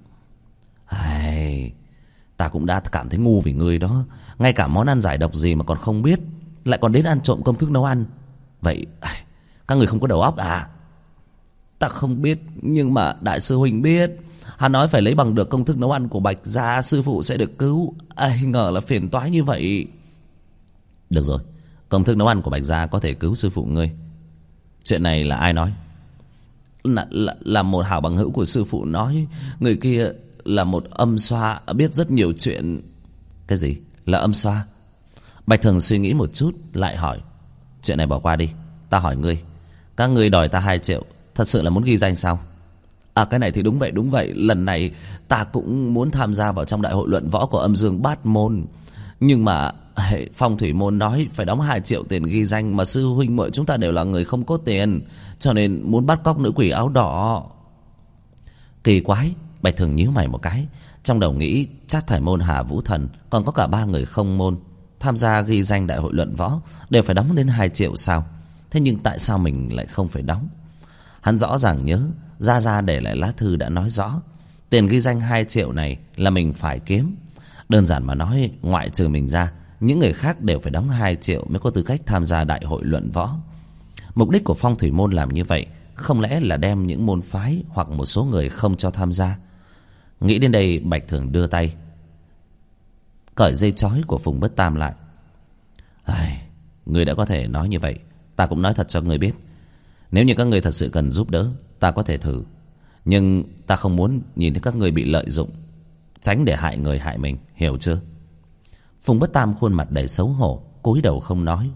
Ai, ta cũng đã cảm thấy ngu vì ngươi đó. Ngay cả món ăn giải độc gì mà còn không biết, lại còn đến ăn trộm công thức nấu ăn. Vậy các người không có đầu óc à? Ta không biết, nhưng mà đại sư huynh biết. Hắn nói phải lấy bằng được công thức nấu ăn của Bạch gia, sư phụ sẽ được cứu. Ai ngờ là phiền toái như vậy. Được rồi, công thức nấu ăn của Bạch gia có thể cứu sư phụ ngươi. Chuyện này là ai nói? Là, là, là một hảo bằng hữu của sư phụ nói. Người kia là một âm xoa, biết rất nhiều chuyện. Cái gì? Là âm xoa? Bạch Thường suy nghĩ một chút, lại hỏi: Chuyện này bỏ qua đi, ta hỏi ngươi. Các ngươi đòi ta hai triệu, thật sự là muốn ghi danh sao? À, cái này thì đúng vậy, đúng vậy. Lần này ta cũng muốn tham gia vào trong đại hội luận võ của âm dương bát môn. Nhưng mà hệ phong thủy môn nói phải đóng hai triệu tiền ghi danh, mà sư huynh muội chúng ta đều là người không có tiền, cho nên muốn bắt cóc nữ quỷ áo đỏ. Kỳ quái. Bạch Thường nhíu mày một cái, trong đầu nghĩ Trát Thải môn, Hà Vũ Thần, còn có cả ba người không môn tham gia ghi danh đại hội luận võ đều phải đóng đến hai triệu sao? Thế nhưng tại sao mình lại không phải đóng? Hắn rõ ràng nhớ Gia Gia để lại lá thư đã nói rõ tiền ghi danh hai triệu này là mình phải kiếm. Đơn giản mà nói, ngoại trừ mình ra, những người khác đều phải đóng hai triệu mới có tư cách tham gia đại hội luận võ. Mục đích của phong thủy môn làm như vậy không lẽ là đem những môn phái hoặc một số người không cho tham gia? Nghĩ đến đây, Bạch Thường đưa tay cởi dây trói của Phùng Bất Tam lại. Ai, ngươi đã có thể nói như vậy, ta cũng nói thật cho ngươi biết. Nếu như các ngươi thật sự cần giúp đỡ, ta có thể thử. Nhưng ta không muốn nhìn thấy các ngươi bị lợi dụng, tránh để hại người hại mình, hiểu chưa? Phùng Bất Tam khuôn mặt đầy xấu hổ, cúi đầu không nói.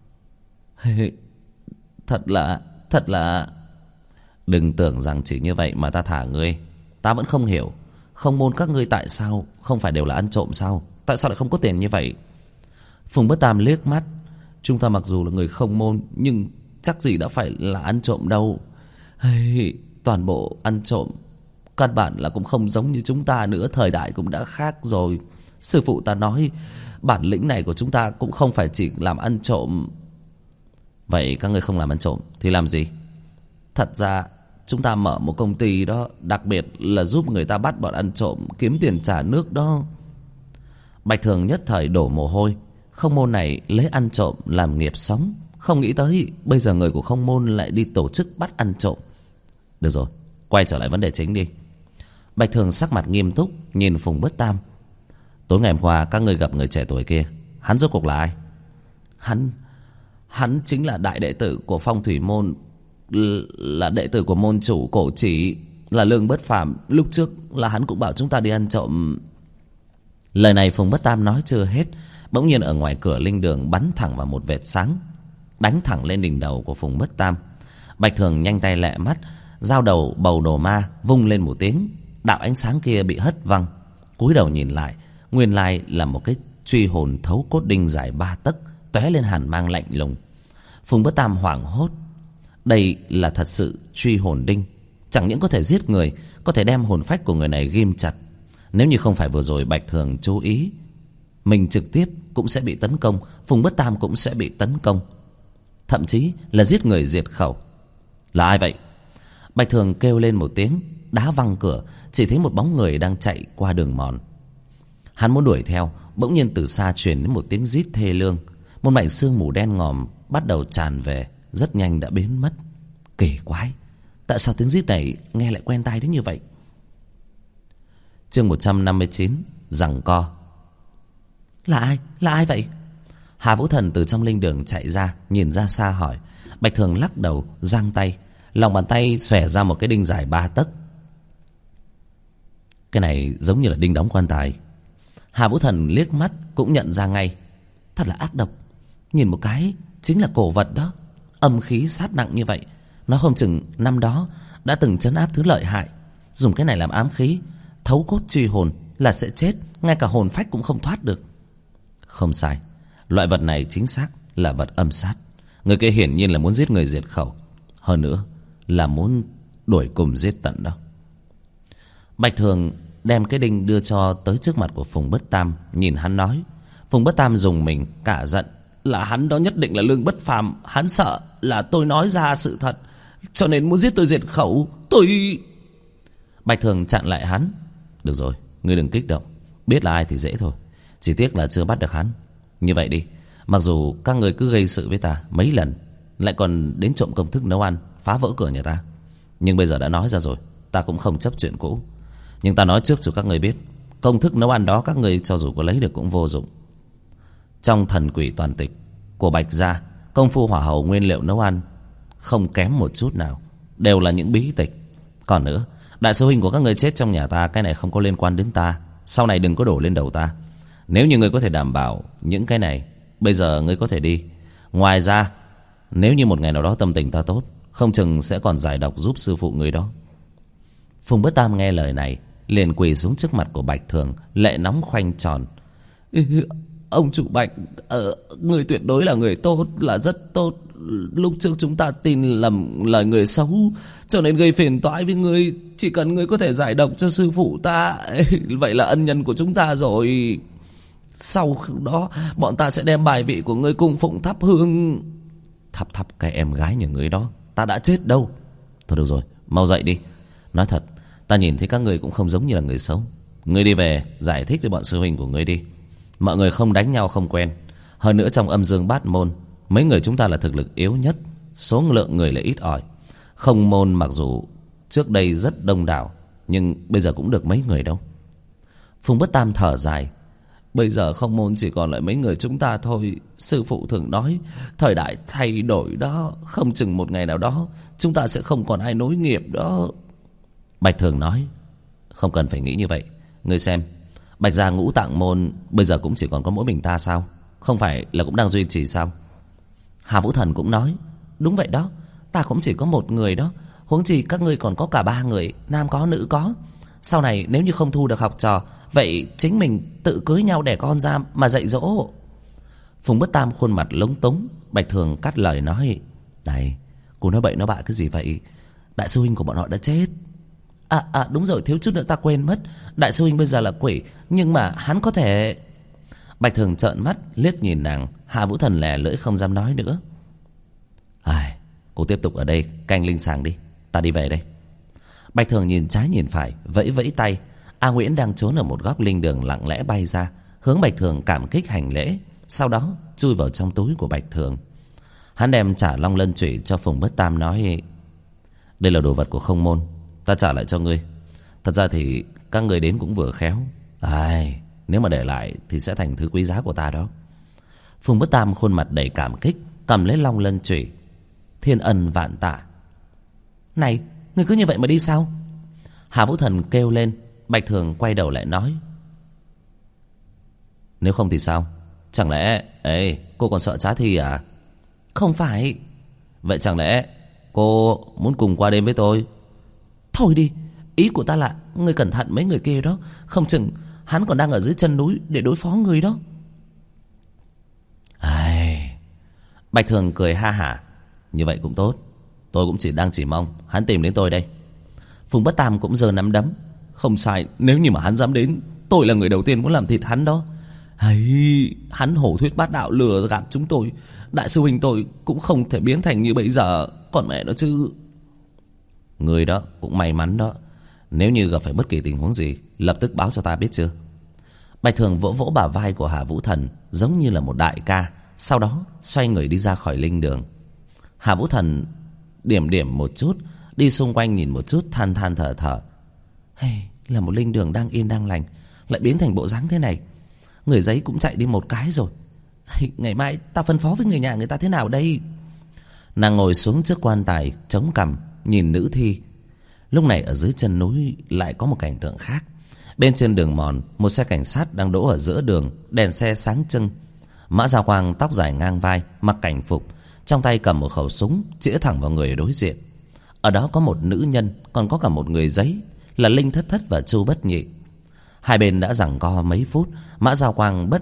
Thật là, thật là... Đừng tưởng rằng chỉ như vậy mà ta thả ngươi. Ta vẫn không hiểu, không môn các ngươi tại sao không phải đều là ăn trộm sao? Tại sao lại không có tiền như vậy? Phùng Bất Tam liếc mắt. Chúng ta mặc dù là người không môn, nhưng chắc gì đã phải là ăn trộm đâu. Hey, toàn bộ ăn trộm căn bản là cũng không giống như chúng ta nữa. Thời đại cũng đã khác rồi. Sư phụ ta nói bản lĩnh này của chúng ta cũng không phải chỉ làm ăn trộm. Vậy các ngươi không làm ăn trộm thì làm gì? Thật ra chúng ta mở một công ty đó, đặc biệt là giúp người ta bắt bọn ăn trộm kiếm tiền trả nước đó. Bạch Thường nhất thời đổ mồ hôi. Không môn này lấy ăn trộm làm nghiệp sống, không nghĩ tới bây giờ người của không môn lại đi tổ chức bắt ăn trộm. Được rồi, quay trở lại vấn đề chính đi. Bạch Thường sắc mặt nghiêm túc nhìn Phùng Bất Tam. Tối ngày hôm qua các ngươi gặp người trẻ tuổi kia, hắn rốt cuộc là ai? Hắn Hắn chính là đại đệ tử của phong thủy môn, là đệ tử của môn chủ cổ chỉ, là Lương Bất Phàm. Lúc trước là hắn cũng bảo chúng ta đi ăn trộm. Lời này Phùng Bất Tam nói chưa hết, bỗng nhiên ở ngoài cửa linh đường bắn thẳng vào một vệt sáng, đánh thẳng lên đỉnh đầu của Phùng Bất Tam. Bạch Thường nhanh tay lẹ mắt, dao đầu bầu đồ ma vung lên một tiếng, đạo ánh sáng kia bị hất văng. Cúi đầu nhìn lại, nguyên lai là một cái truy hồn thấu cốt đinh dài ba tấc, tóe lên hàn mang lạnh lùng. Phùng Bất Tam hoảng hốt. Đây là thật sự truy hồn đinh, chẳng những có thể giết người, có thể đem hồn phách của người này ghim chặt. Nếu như không phải vừa rồi Bạch Thường chú ý, mình trực tiếp cũng sẽ bị tấn công, Phùng Bất Tam cũng sẽ bị tấn công, thậm chí là giết người diệt khẩu. Là ai vậy? Bạch Thường kêu lên một tiếng, đá văng cửa, chỉ thấy một bóng người đang chạy qua đường mòn. Hắn muốn đuổi theo, bỗng nhiên từ xa truyền đến một tiếng rít thê lương. Một mảnh sương mù đen ngòm bắt đầu tràn về, rất nhanh đã biến mất. Kỳ quái, tại sao tiếng rít này nghe lại quen tai đến như vậy? Chương một trăm năm mươi chín, giằng co. Là ai? Là ai vậy? Hà Vũ Thần từ trong linh đường chạy ra, nhìn ra xa hỏi. Bạch Thường lắc đầu, giang tay, lòng bàn tay xòe ra một cái đinh dài ba tấc. Cái này giống như là đinh đóng quan tài. Hà Vũ Thần liếc mắt cũng nhận ra ngay. Thật là ác độc, nhìn một cái chính là cổ vật đó. Âm khí sát nặng như vậy, nó không chừng năm đó đã từng trấn áp thứ lợi hại. Dùng cái này làm ám khí, thấu cốt truy hồn là sẽ chết, ngay cả hồn phách cũng không thoát được. Không sai, loại vật này chính xác là vật âm sát. Người kia hiển nhiên là muốn giết người diệt khẩu, hơn nữa là muốn đuổi cùng giết tận đó. Bạch Thường đem cái đinh đưa cho tới trước mặt của Phùng Bất Tam, nhìn hắn nói. Phùng Bất Tam dùng mình cả giận. Là hắn đó nhất định là Lương Bất Phàm. Hắn sợ là tôi nói ra sự thật, cho nên muốn giết tôi diệt khẩu. Tôi... Bạch Thường chặn lại hắn. Được rồi, ngươi đừng kích động. Biết là ai thì dễ thôi, chỉ tiếc là chưa bắt được hắn. Như vậy đi, mặc dù các người cứ gây sự với ta mấy lần, lại còn đến trộm công thức nấu ăn, phá vỡ cửa nhà ta, nhưng bây giờ đã nói ra rồi, ta cũng không chấp chuyện cũ. Nhưng ta nói trước cho các người biết, công thức nấu ăn đó các người cho dù có lấy được cũng vô dụng. Trong thần quỷ toàn tịch của Bạch gia, công phu hỏa hầu nguyên liệu nấu ăn không kém một chút nào, đều là những bí tịch. Còn nữa, đại sư huynh của các người chết trong nhà ta, cái này không có liên quan đến ta, sau này đừng có đổ lên đầu ta. Nếu như ngươi có thể đảm bảo những cái này, bây giờ ngươi có thể đi. Ngoài ra, nếu như một ngày nào đó tâm tình ta tốt, không chừng sẽ còn giải độc giúp sư phụ ngươi đó. Phùng Bất Tam nghe lời này, liền quỳ xuống trước mặt của Bạch Thường, lệ nóng khoanh tròn. Ông chủ Bạch, ờ, người tuyệt đối là người tốt, là rất tốt. Lúc trước chúng ta tin lầm lời người xấu, cho nên gây phiền toái với người. Chỉ cần người có thể giải độc cho sư phụ ta, vậy là ân nhân của chúng ta rồi. Sau đó bọn ta sẽ đem bài vị của ngươi cung phụng thắp hương. Thắp thắp cái em gái nhà ngươi đó, ta đã chết đâu. Thôi được rồi, mau dậy đi. Nói thật, ta nhìn thấy các ngươi cũng không giống như là người xấu. Ngươi đi về giải thích với bọn sư huynh của ngươi đi. Mọi người không đánh nhau không quen. Hơn nữa trong âm dương bát môn, mấy người chúng ta là thực lực yếu nhất, số lượng người lại ít ỏi. Không môn mặc dù trước đây rất đông đảo, nhưng bây giờ cũng được mấy người đâu. Phùng Bất Tam thở dài. Bây giờ không môn chỉ còn lại mấy người chúng ta thôi. Sư phụ thường nói thời đại thay đổi đó, không chừng một ngày nào đó chúng ta sẽ không còn ai nối nghiệp đó. Bạch Thường nói. Không cần phải nghĩ như vậy. Ngươi xem, Bạch gia ngũ tạng môn bây giờ cũng chỉ còn có mỗi mình ta sao? Không phải là cũng đang duy trì sao? Hà Vũ Thần cũng nói. Đúng vậy đó, ta cũng chỉ có một người đó, huống chi các ngươi còn có cả ba người, nam có nữ có. Sau này nếu như không thu được học trò, vậy chính mình tự cưới nhau đẻ con ra mà dạy dỗ. Phùng Bất Tam khuôn mặt lúng túng. Bạch Thường cắt lời nói. Này, cô nói bậy nói bạ cái gì vậy? Đại sư huynh của bọn họ đã chết. À, à đúng rồi, thiếu chút nữa ta quên mất. Đại sư huynh bây giờ là quỷ, nhưng mà hắn có thể... Bạch Thường trợn mắt liếc nhìn nàng. Hà Vũ Thần lè lưỡi không dám nói nữa. Ai, cô tiếp tục ở đây canh linh sàng đi, ta đi về đây. Bạch Thường nhìn trái nhìn phải, vẫy vẫy tay. A Nguyễn đang trốn ở một góc linh đường lặng lẽ bay ra, hướng Bạch Thường cảm kích hành lễ, sau đó chui vào trong túi của Bạch Thường. Hắn đem trả long lân chủy cho Phùng Bất Tam, nói: đây là đồ vật của không môn, ta trả lại cho ngươi. Thật ra thì các người đến cũng vừa khéo. Ai, nếu mà để lại thì sẽ thành thứ quý giá của ta đó. Phùng Bất Tam khuôn mặt đầy cảm kích, cầm lấy long lân chủy. Thiên ân vạn tạ. Này, ngươi cứ như vậy mà đi sao? Hà Vũ Thần kêu lên. Bạch Thường quay đầu lại nói: nếu không thì sao? Chẳng lẽ ê, cô còn sợ Trá Thi à? Không phải. Vậy chẳng lẽ cô muốn cùng qua đêm với tôi? Thôi đi, ý của ta là ngươi cẩn thận mấy người kia đó, không chừng hắn còn đang ở dưới chân núi để đối phó người đó. Ai... Bạch Thường cười ha hả. Như vậy cũng tốt, tôi cũng chỉ đang chỉ mong hắn tìm đến tôi đây. Phùng Bất Tam cũng giơ nắm đấm. Không sai, nếu như mà hắn dám đến, tôi là người đầu tiên muốn làm thịt hắn đó. Hay, hắn hổ thuyết bát đạo lừa gạt chúng tôi. Đại sư huynh tôi cũng không thể biến thành như bây giờ. Còn mẹ nó chứ. Người đó cũng may mắn đó. Nếu như gặp phải bất kỳ tình huống gì, lập tức báo cho ta biết chưa? Bạch Thường vỗ vỗ bả vai của Hà Vũ Thần, giống như là một đại ca. Sau đó xoay người đi ra khỏi linh đường. Hà Vũ Thần điểm điểm một chút, đi xung quanh nhìn một chút, than than thở thở. Hey, là một linh đường đang yên đang lành, lại biến thành bộ dáng thế này. Người giấy cũng chạy đi một cái rồi. Hey, ngày mai ta phân phó với người nhà người ta thế nào đây? Nàng ngồi xuống trước quan tài, chống cằm nhìn nữ thi. Lúc này ở dưới chân núi lại có một cảnh tượng khác. Bên trên đường mòn, một xe cảnh sát đang đỗ ở giữa đường, đèn xe sáng trưng. Mã Gia Quang tóc dài ngang vai, mặc cảnh phục, trong tay cầm một khẩu súng, chĩa thẳng vào người đối diện. Ở đó có một nữ nhân, còn có cả một người giấy, là Linh Thất Thất và Chu Bất Nhị. Hai bên đã giằng co mấy phút. Mã Gia Quang bất động,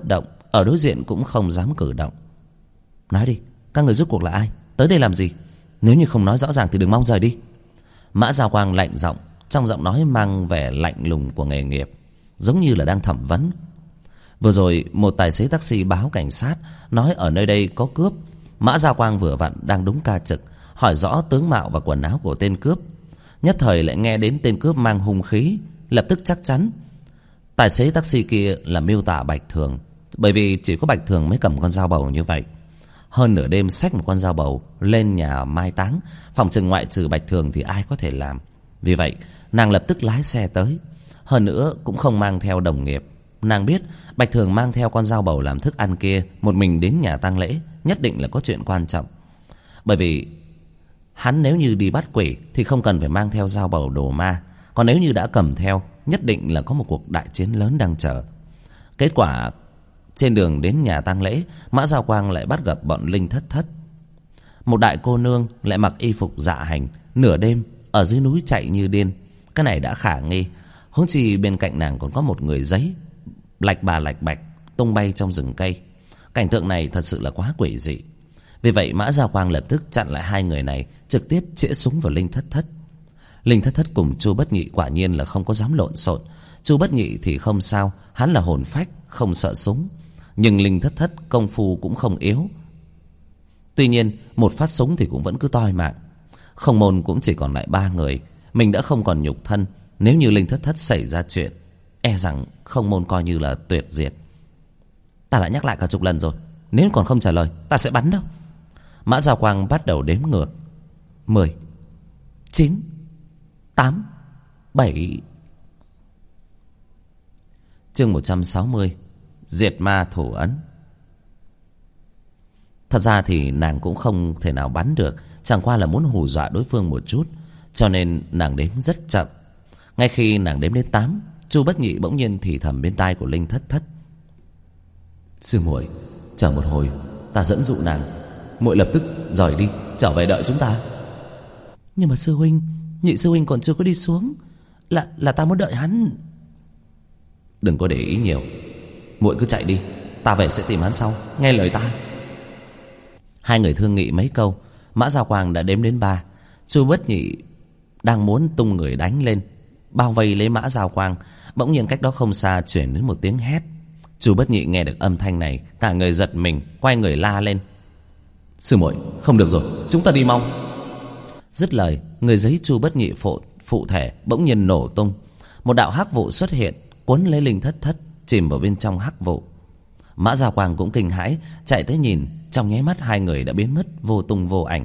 ở đối diện cũng không dám cử động. Nói đi, các người rốt cuộc là ai, tới đây làm gì? Nếu như không nói rõ ràng thì đừng mong rời đi. Mã Giao Quang lạnh giọng, trong giọng nói mang vẻ lạnh lùng của nghề nghiệp, giống như là đang thẩm vấn. Vừa rồi một tài xế taxi báo cảnh sát nói ở nơi đây có cướp. Mã Giao Quang vừa vặn đang đúng ca trực, hỏi rõ tướng mạo và quần áo của tên cướp. Nhất thời lại nghe đến tên cướp mang hung khí, lập tức chắc chắn tài xế taxi kia là miêu tả Bạch Thường, bởi vì chỉ có Bạch Thường mới cầm con dao bầu như vậy. Hơn nửa đêm xách một con dao bầu lên nhà mai táng, phòng chừng ngoại trừ Bạch Thường thì ai có thể làm. Vì vậy nàng lập tức lái xe tới. Hơn nữa cũng không mang theo đồng nghiệp. Nàng biết Bạch Thường mang theo con dao bầu làm thức ăn kia một mình đến nhà tang lễ nhất định là có chuyện quan trọng. Bởi vì hắn nếu như đi bắt quỷ thì không cần phải mang theo dao bầu đồ ma, còn nếu như đã cầm theo nhất định là có một cuộc đại chiến lớn đang chờ. Kết quả trên đường đến nhà tang lễ, Mã Giao Quang lại bắt gặp bọn Linh Thất Thất. Một đại cô nương lại mặc y phục dạ hành, nửa đêm ở dưới núi chạy như điên. Cái này đã khả nghi, huống chi bên cạnh nàng còn có một người giấy lạch bà lạch bạch tung bay trong rừng cây. Cảnh tượng này thật sự là quá quỷ dị. Vì vậy Mã Giao Quang lập tức chặn lại hai người này, trực tiếp chĩa súng vào Linh Thất Thất. Linh Thất Thất cùng Chu Bất Nhị quả nhiên là không có dám lộn xộn. Chu Bất Nhị thì không sao, hắn là hồn phách, không sợ súng. Nhưng Linh Thất Thất công phu cũng không yếu. Tuy nhiên một phát súng thì cũng vẫn cứ toi mạng. Không môn cũng chỉ còn lại ba người. Mình đã không còn nhục thân, nếu như Linh Thất Thất xảy ra chuyện, e rằng không môn coi như là tuyệt diệt. Ta đã nhắc lại cả chục lần rồi, nếu còn không trả lời ta sẽ bắn đâu. Mã Giao Quang bắt đầu đếm ngược. Mười, chín, tám, bảy. Chương một trăm sáu mươi, diệt ma thủ ấn. Thật ra thì nàng cũng không thể nào bắn được, chẳng qua là muốn hù dọa đối phương một chút, cho nên nàng đếm rất chậm. Ngay khi nàng đếm đến tám, Chu Bất Nhị bỗng nhiên thì thầm bên tai của Linh Thất Thất. Sư muội, chờ một hồi, ta dẫn dụ nàng, muội lập tức rời đi, trở về đợi chúng ta. Nhưng mà sư huynh, Nhị sư huynh còn chưa có đi xuống, là là ta muốn đợi hắn. Đừng có để ý nhiều, muội cứ chạy đi, ta về sẽ tìm hắn sau, nghe lời ta. Hai người thương nghị mấy câu, Mã Giao Quang đã đếm đến ba. Chu Bất Nhị đang muốn tung người đánh lên, bao vây lấy Mã Giao Quang. Bỗng nhiên cách đó không xa chuyển đến một tiếng hét. Chu Bất Nhị nghe được âm thanh này, cả người giật mình, quay người la lên. Sư muội, không được rồi, chúng ta đi mau. Dứt lời, người giấy Chu Bất Nhị phụ, phụ thể bỗng nhiên nổ tung. Một đạo hắc vụ xuất hiện, cuốn lấy Linh Thất Thất, chìm vào bên trong hắc vụ. Mã Giao Quang cũng kinh hãi, chạy tới nhìn. Trong nháy mắt hai người đã biến mất vô tung vô ảnh.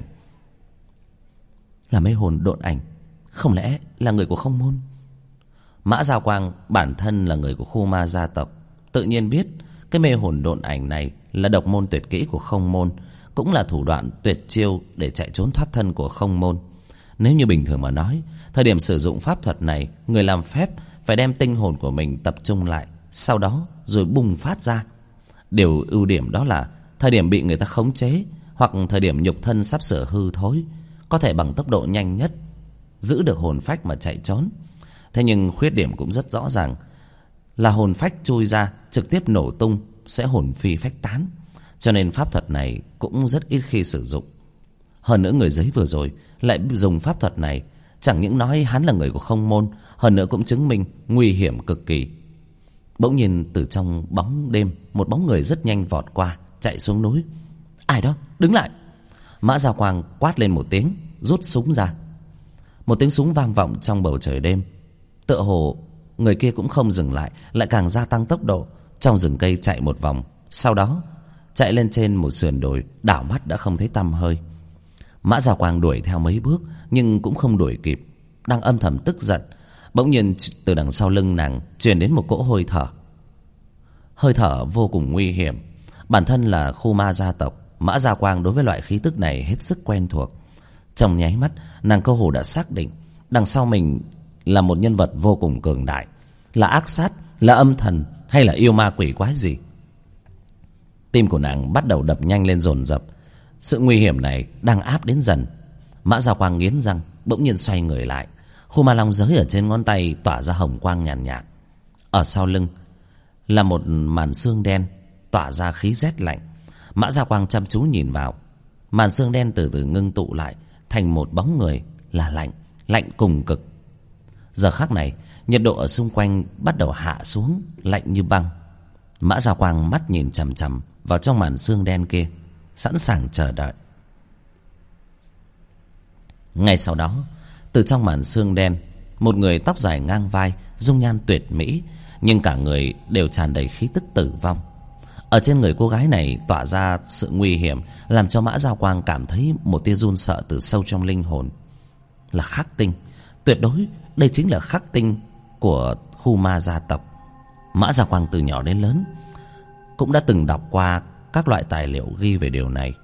Là mê hồn độn ảnh, không lẽ là người của Không Môn? Mã Giao Quang bản thân là người của khu ma gia tộc, tự nhiên biết cái mê hồn độn ảnh này là độc môn tuyệt kỹ của Không Môn, cũng là thủ đoạn tuyệt chiêu để chạy trốn thoát thân của Không Môn. Nếu như bình thường mà nói, thời điểm sử dụng pháp thuật này, người làm phép phải đem tinh hồn của mình tập trung lại, sau đó rồi bùng phát ra. Điều ưu điểm đó là thời điểm bị người ta khống chế, hoặc thời điểm nhục thân sắp sửa hư thối, có thể bằng tốc độ nhanh nhất giữ được hồn phách mà chạy trốn. Thế nhưng khuyết điểm cũng rất rõ ràng, là hồn phách chui ra trực tiếp nổ tung, sẽ hồn phi phách tán. Cho nên pháp thuật này cũng rất ít khi sử dụng. Hơn nữa người giấy vừa rồi lại dùng pháp thuật này, chẳng những nói hắn là người của Không Môn, hơn nữa cũng chứng minh nguy hiểm cực kỳ. Bỗng nhiên từ trong bóng đêm, một bóng người rất nhanh vọt qua, chạy xuống núi. Ai đó, đứng lại! Mã Giao Quang quát lên một tiếng, rút súng ra. Một tiếng súng vang vọng trong bầu trời đêm. Tựa hồ người kia cũng không dừng lại, lại càng gia tăng tốc độ, trong rừng cây chạy một vòng, sau đó chạy lên trên một sườn đồi, đảo mắt đã không thấy tăm hơi. Mã Giao Quang đuổi theo mấy bước nhưng cũng không đuổi kịp, đang âm thầm tức giận. Bỗng nhiên từ đằng sau lưng nàng truyền đến một cỗ hơi thở, hơi thở vô cùng nguy hiểm. Bản thân là khu ma gia tộc, Mã Giao Quang đối với loại khí tức này hết sức quen thuộc. Trong nháy mắt, nàng cơ hồ đã xác định đằng sau mình là một nhân vật vô cùng cường đại, là ác sát, là âm thần hay là yêu ma quỷ quái gì. Tim của nàng bắt đầu đập nhanh lên dồn dập. Sự nguy hiểm này đang áp đến dần. Mã Giao Quang nghiến răng, bỗng nhiên xoay người lại. Khu ma long giới ở trên ngón tay tỏa ra hồng quang nhàn nhạt, nhạt. Ở sau lưng là một màn xương đen, tỏa ra khí rét lạnh. Mã Gia Quang chăm chú nhìn vào. Màn sương đen từ từ ngưng tụ lại thành một bóng người, là lạnh, lạnh cùng cực. Giờ khắc này, nhiệt độ ở xung quanh bắt đầu hạ xuống, lạnh như băng. Mã Gia Quang mắt nhìn chằm chằm vào trong màn sương đen kia, sẵn sàng chờ đợi. Ngay sau đó, từ trong màn sương đen, một người tóc dài ngang vai, dung nhan tuyệt mỹ, nhưng cả người đều tràn đầy khí tức tử vong. Ở trên người cô gái này tỏa ra sự nguy hiểm, làm cho Mã Gia Quang cảm thấy một tia run sợ từ sâu trong linh hồn. Là Khắc Tinh, tuyệt đối đây chính là Khắc Tinh của khu ma gia tộc. Mã Gia Quang từ nhỏ đến lớn cũng đã từng đọc qua các loại tài liệu ghi về điều này.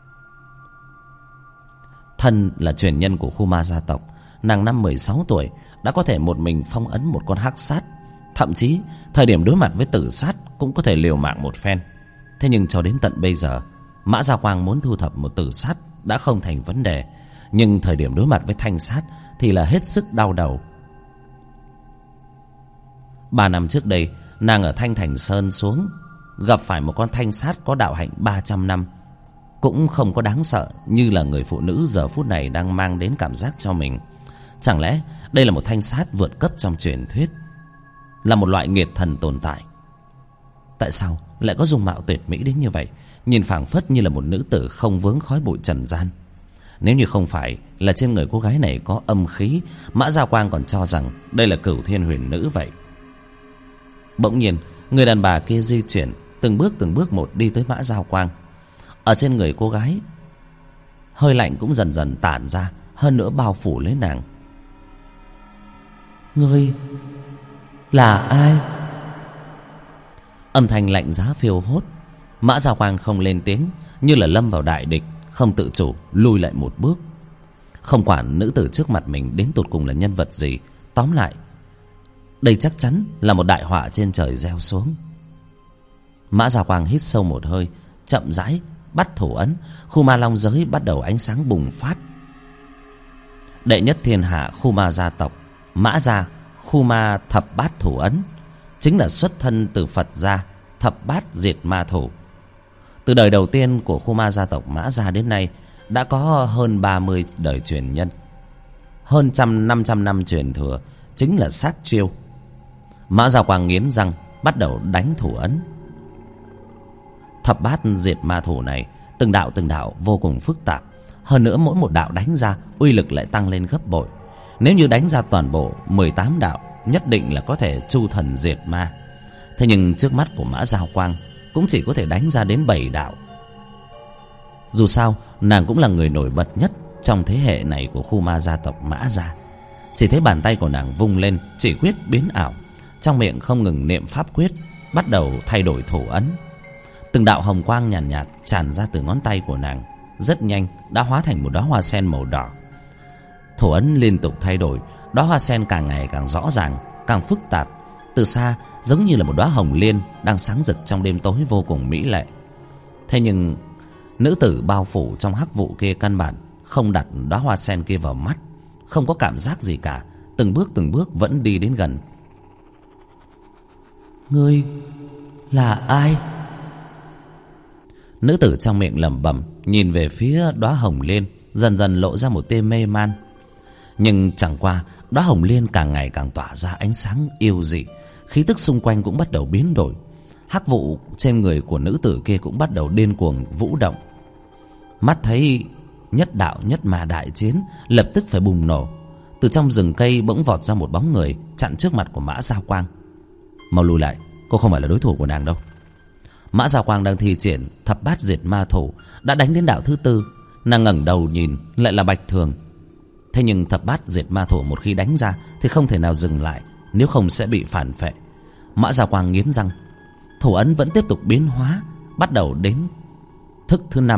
Thân là truyền nhân của khu ma gia tộc, nàng năm mười sáu tuổi đã có thể một mình phong ấn một con hắc sát, thậm chí thời điểm đối mặt với tử sát cũng có thể liều mạng một phen. Thế nhưng cho đến tận bây giờ, Mã Gia Quang muốn thu thập một tử sát đã không thành vấn đề, nhưng thời điểm đối mặt với thanh sát thì là hết sức đau đầu. Ba năm trước đây, nàng ở Thanh Thành Sơn xuống, gặp phải một con thanh sát có đạo hạnh ba trăm năm, cũng không có đáng sợ như là người phụ nữ giờ phút này đang mang đến cảm giác cho mình. Chẳng lẽ đây là một thanh sát vượt cấp trong truyền thuyết, là một loại nghiệt thần tồn tại? Tại sao lại có dung mạo tuyệt mỹ đến như vậy, nhìn phảng phất như là một nữ tử không vướng khói bụi trần gian? Nếu như không phải là trên người cô gái này có âm khí, Mã Gia Quang còn cho rằng đây là Cửu Thiên Huyền Nữ vậy. Bỗng nhiên, người đàn bà kia di chuyển từng bước từng bước một đi tới Mã Gia Quang. Ở trên người cô gái, hơi lạnh cũng dần dần tản ra, hơn nữa bao phủ lấy nàng. Ngươi là ai? Âm thanh lạnh giá phiêu hốt. Mã Gia Quang không lên tiếng, như là lâm vào đại địch, không tự chủ lùi lại một bước. Không quản nữ tử trước mặt mình đến tột cùng là nhân vật gì, tóm lại đây chắc chắn là một đại họa trên trời gieo xuống. Mã Gia Quang hít sâu một hơi, chậm rãi bắt thủ ấn. Khu ma long giới bắt đầu ánh sáng bùng phát. Đệ nhất thiên hạ khu ma gia tộc Mã Gia, khu ma thập bát thủ ấn, chính là xuất thân từ Phật gia thập bát diệt ma thủ. Từ đời đầu tiên của khu ma gia tộc Mã Gia đến nay đã có hơn ba mươi đời truyền nhân, hơn trăm năm trăm năm truyền thừa, chính là sát chiêu. Mã Gia Quang nghiến răng bắt đầu đánh thủ ấn. Thập bát diệt ma thủ này từng đạo từng đạo vô cùng phức tạp, hơn nữa mỗi một đạo đánh ra uy lực lại tăng lên gấp bội. Nếu như đánh ra toàn bộ mười tám đạo, nhất định là có thể chu thần diệt ma. Thế nhưng trước mắt của Mã Gia Quang cũng chỉ có thể đánh ra đến bảy đạo. Dù sao, nàng cũng là người nổi bật nhất trong thế hệ này của khu ma gia tộc Mã Gia. Chỉ thấy bàn tay của nàng vung lên, chỉ quyết biến ảo, trong miệng không ngừng niệm pháp quyết, bắt đầu thay đổi thủ ấn. Từng đạo hồng quang nhàn nhạt, nhạt tràn ra từ ngón tay của nàng, rất nhanh đã hóa thành một đóa hoa sen màu đỏ. Thủ ấn liên tục thay đổi, đóa hoa sen càng ngày càng rõ ràng, càng phức tạp. Từ xa giống như là một đóa hồng liên đang sáng rực trong đêm tối vô cùng mỹ lệ. Thế nhưng nữ tử bao phủ trong hắc vụ kia căn bản không đặt đóa hoa sen kia vào mắt, không có cảm giác gì cả, từng bước từng bước vẫn đi đến gần. Ngươi là ai? Nữ tử trong miệng lẩm bẩm, nhìn về phía đóa hồng liên, dần dần lộ ra một tia mê man. Nhưng chẳng qua, đóa hồng liên càng ngày càng tỏa ra ánh sáng yêu dị, khí tức xung quanh cũng bắt đầu biến đổi. Hắc vụ trên người của nữ tử kia cũng bắt đầu điên cuồng vũ động. Mắt thấy nhất đạo nhất ma đại chiến lập tức phải bùng nổ. Từ trong rừng cây bỗng vọt ra một bóng người chặn trước mặt của Mã Gia Quang. Mau lùi lại, cô không phải là đối thủ của nàng đâu. Mã Gia Quang đang thi triển thập bát diệt ma thủ, đã đánh đến đạo thứ tư. Nàng ngẩng đầu nhìn lại là Bạch Thường. Thế nhưng thập bát diệt ma thủ một khi đánh ra thì không thể nào dừng lại, nếu không sẽ bị phản phệ. Mã Gia Quang nghiến răng, thủ ấn vẫn tiếp tục biến hóa, bắt đầu đến thức thứ năm.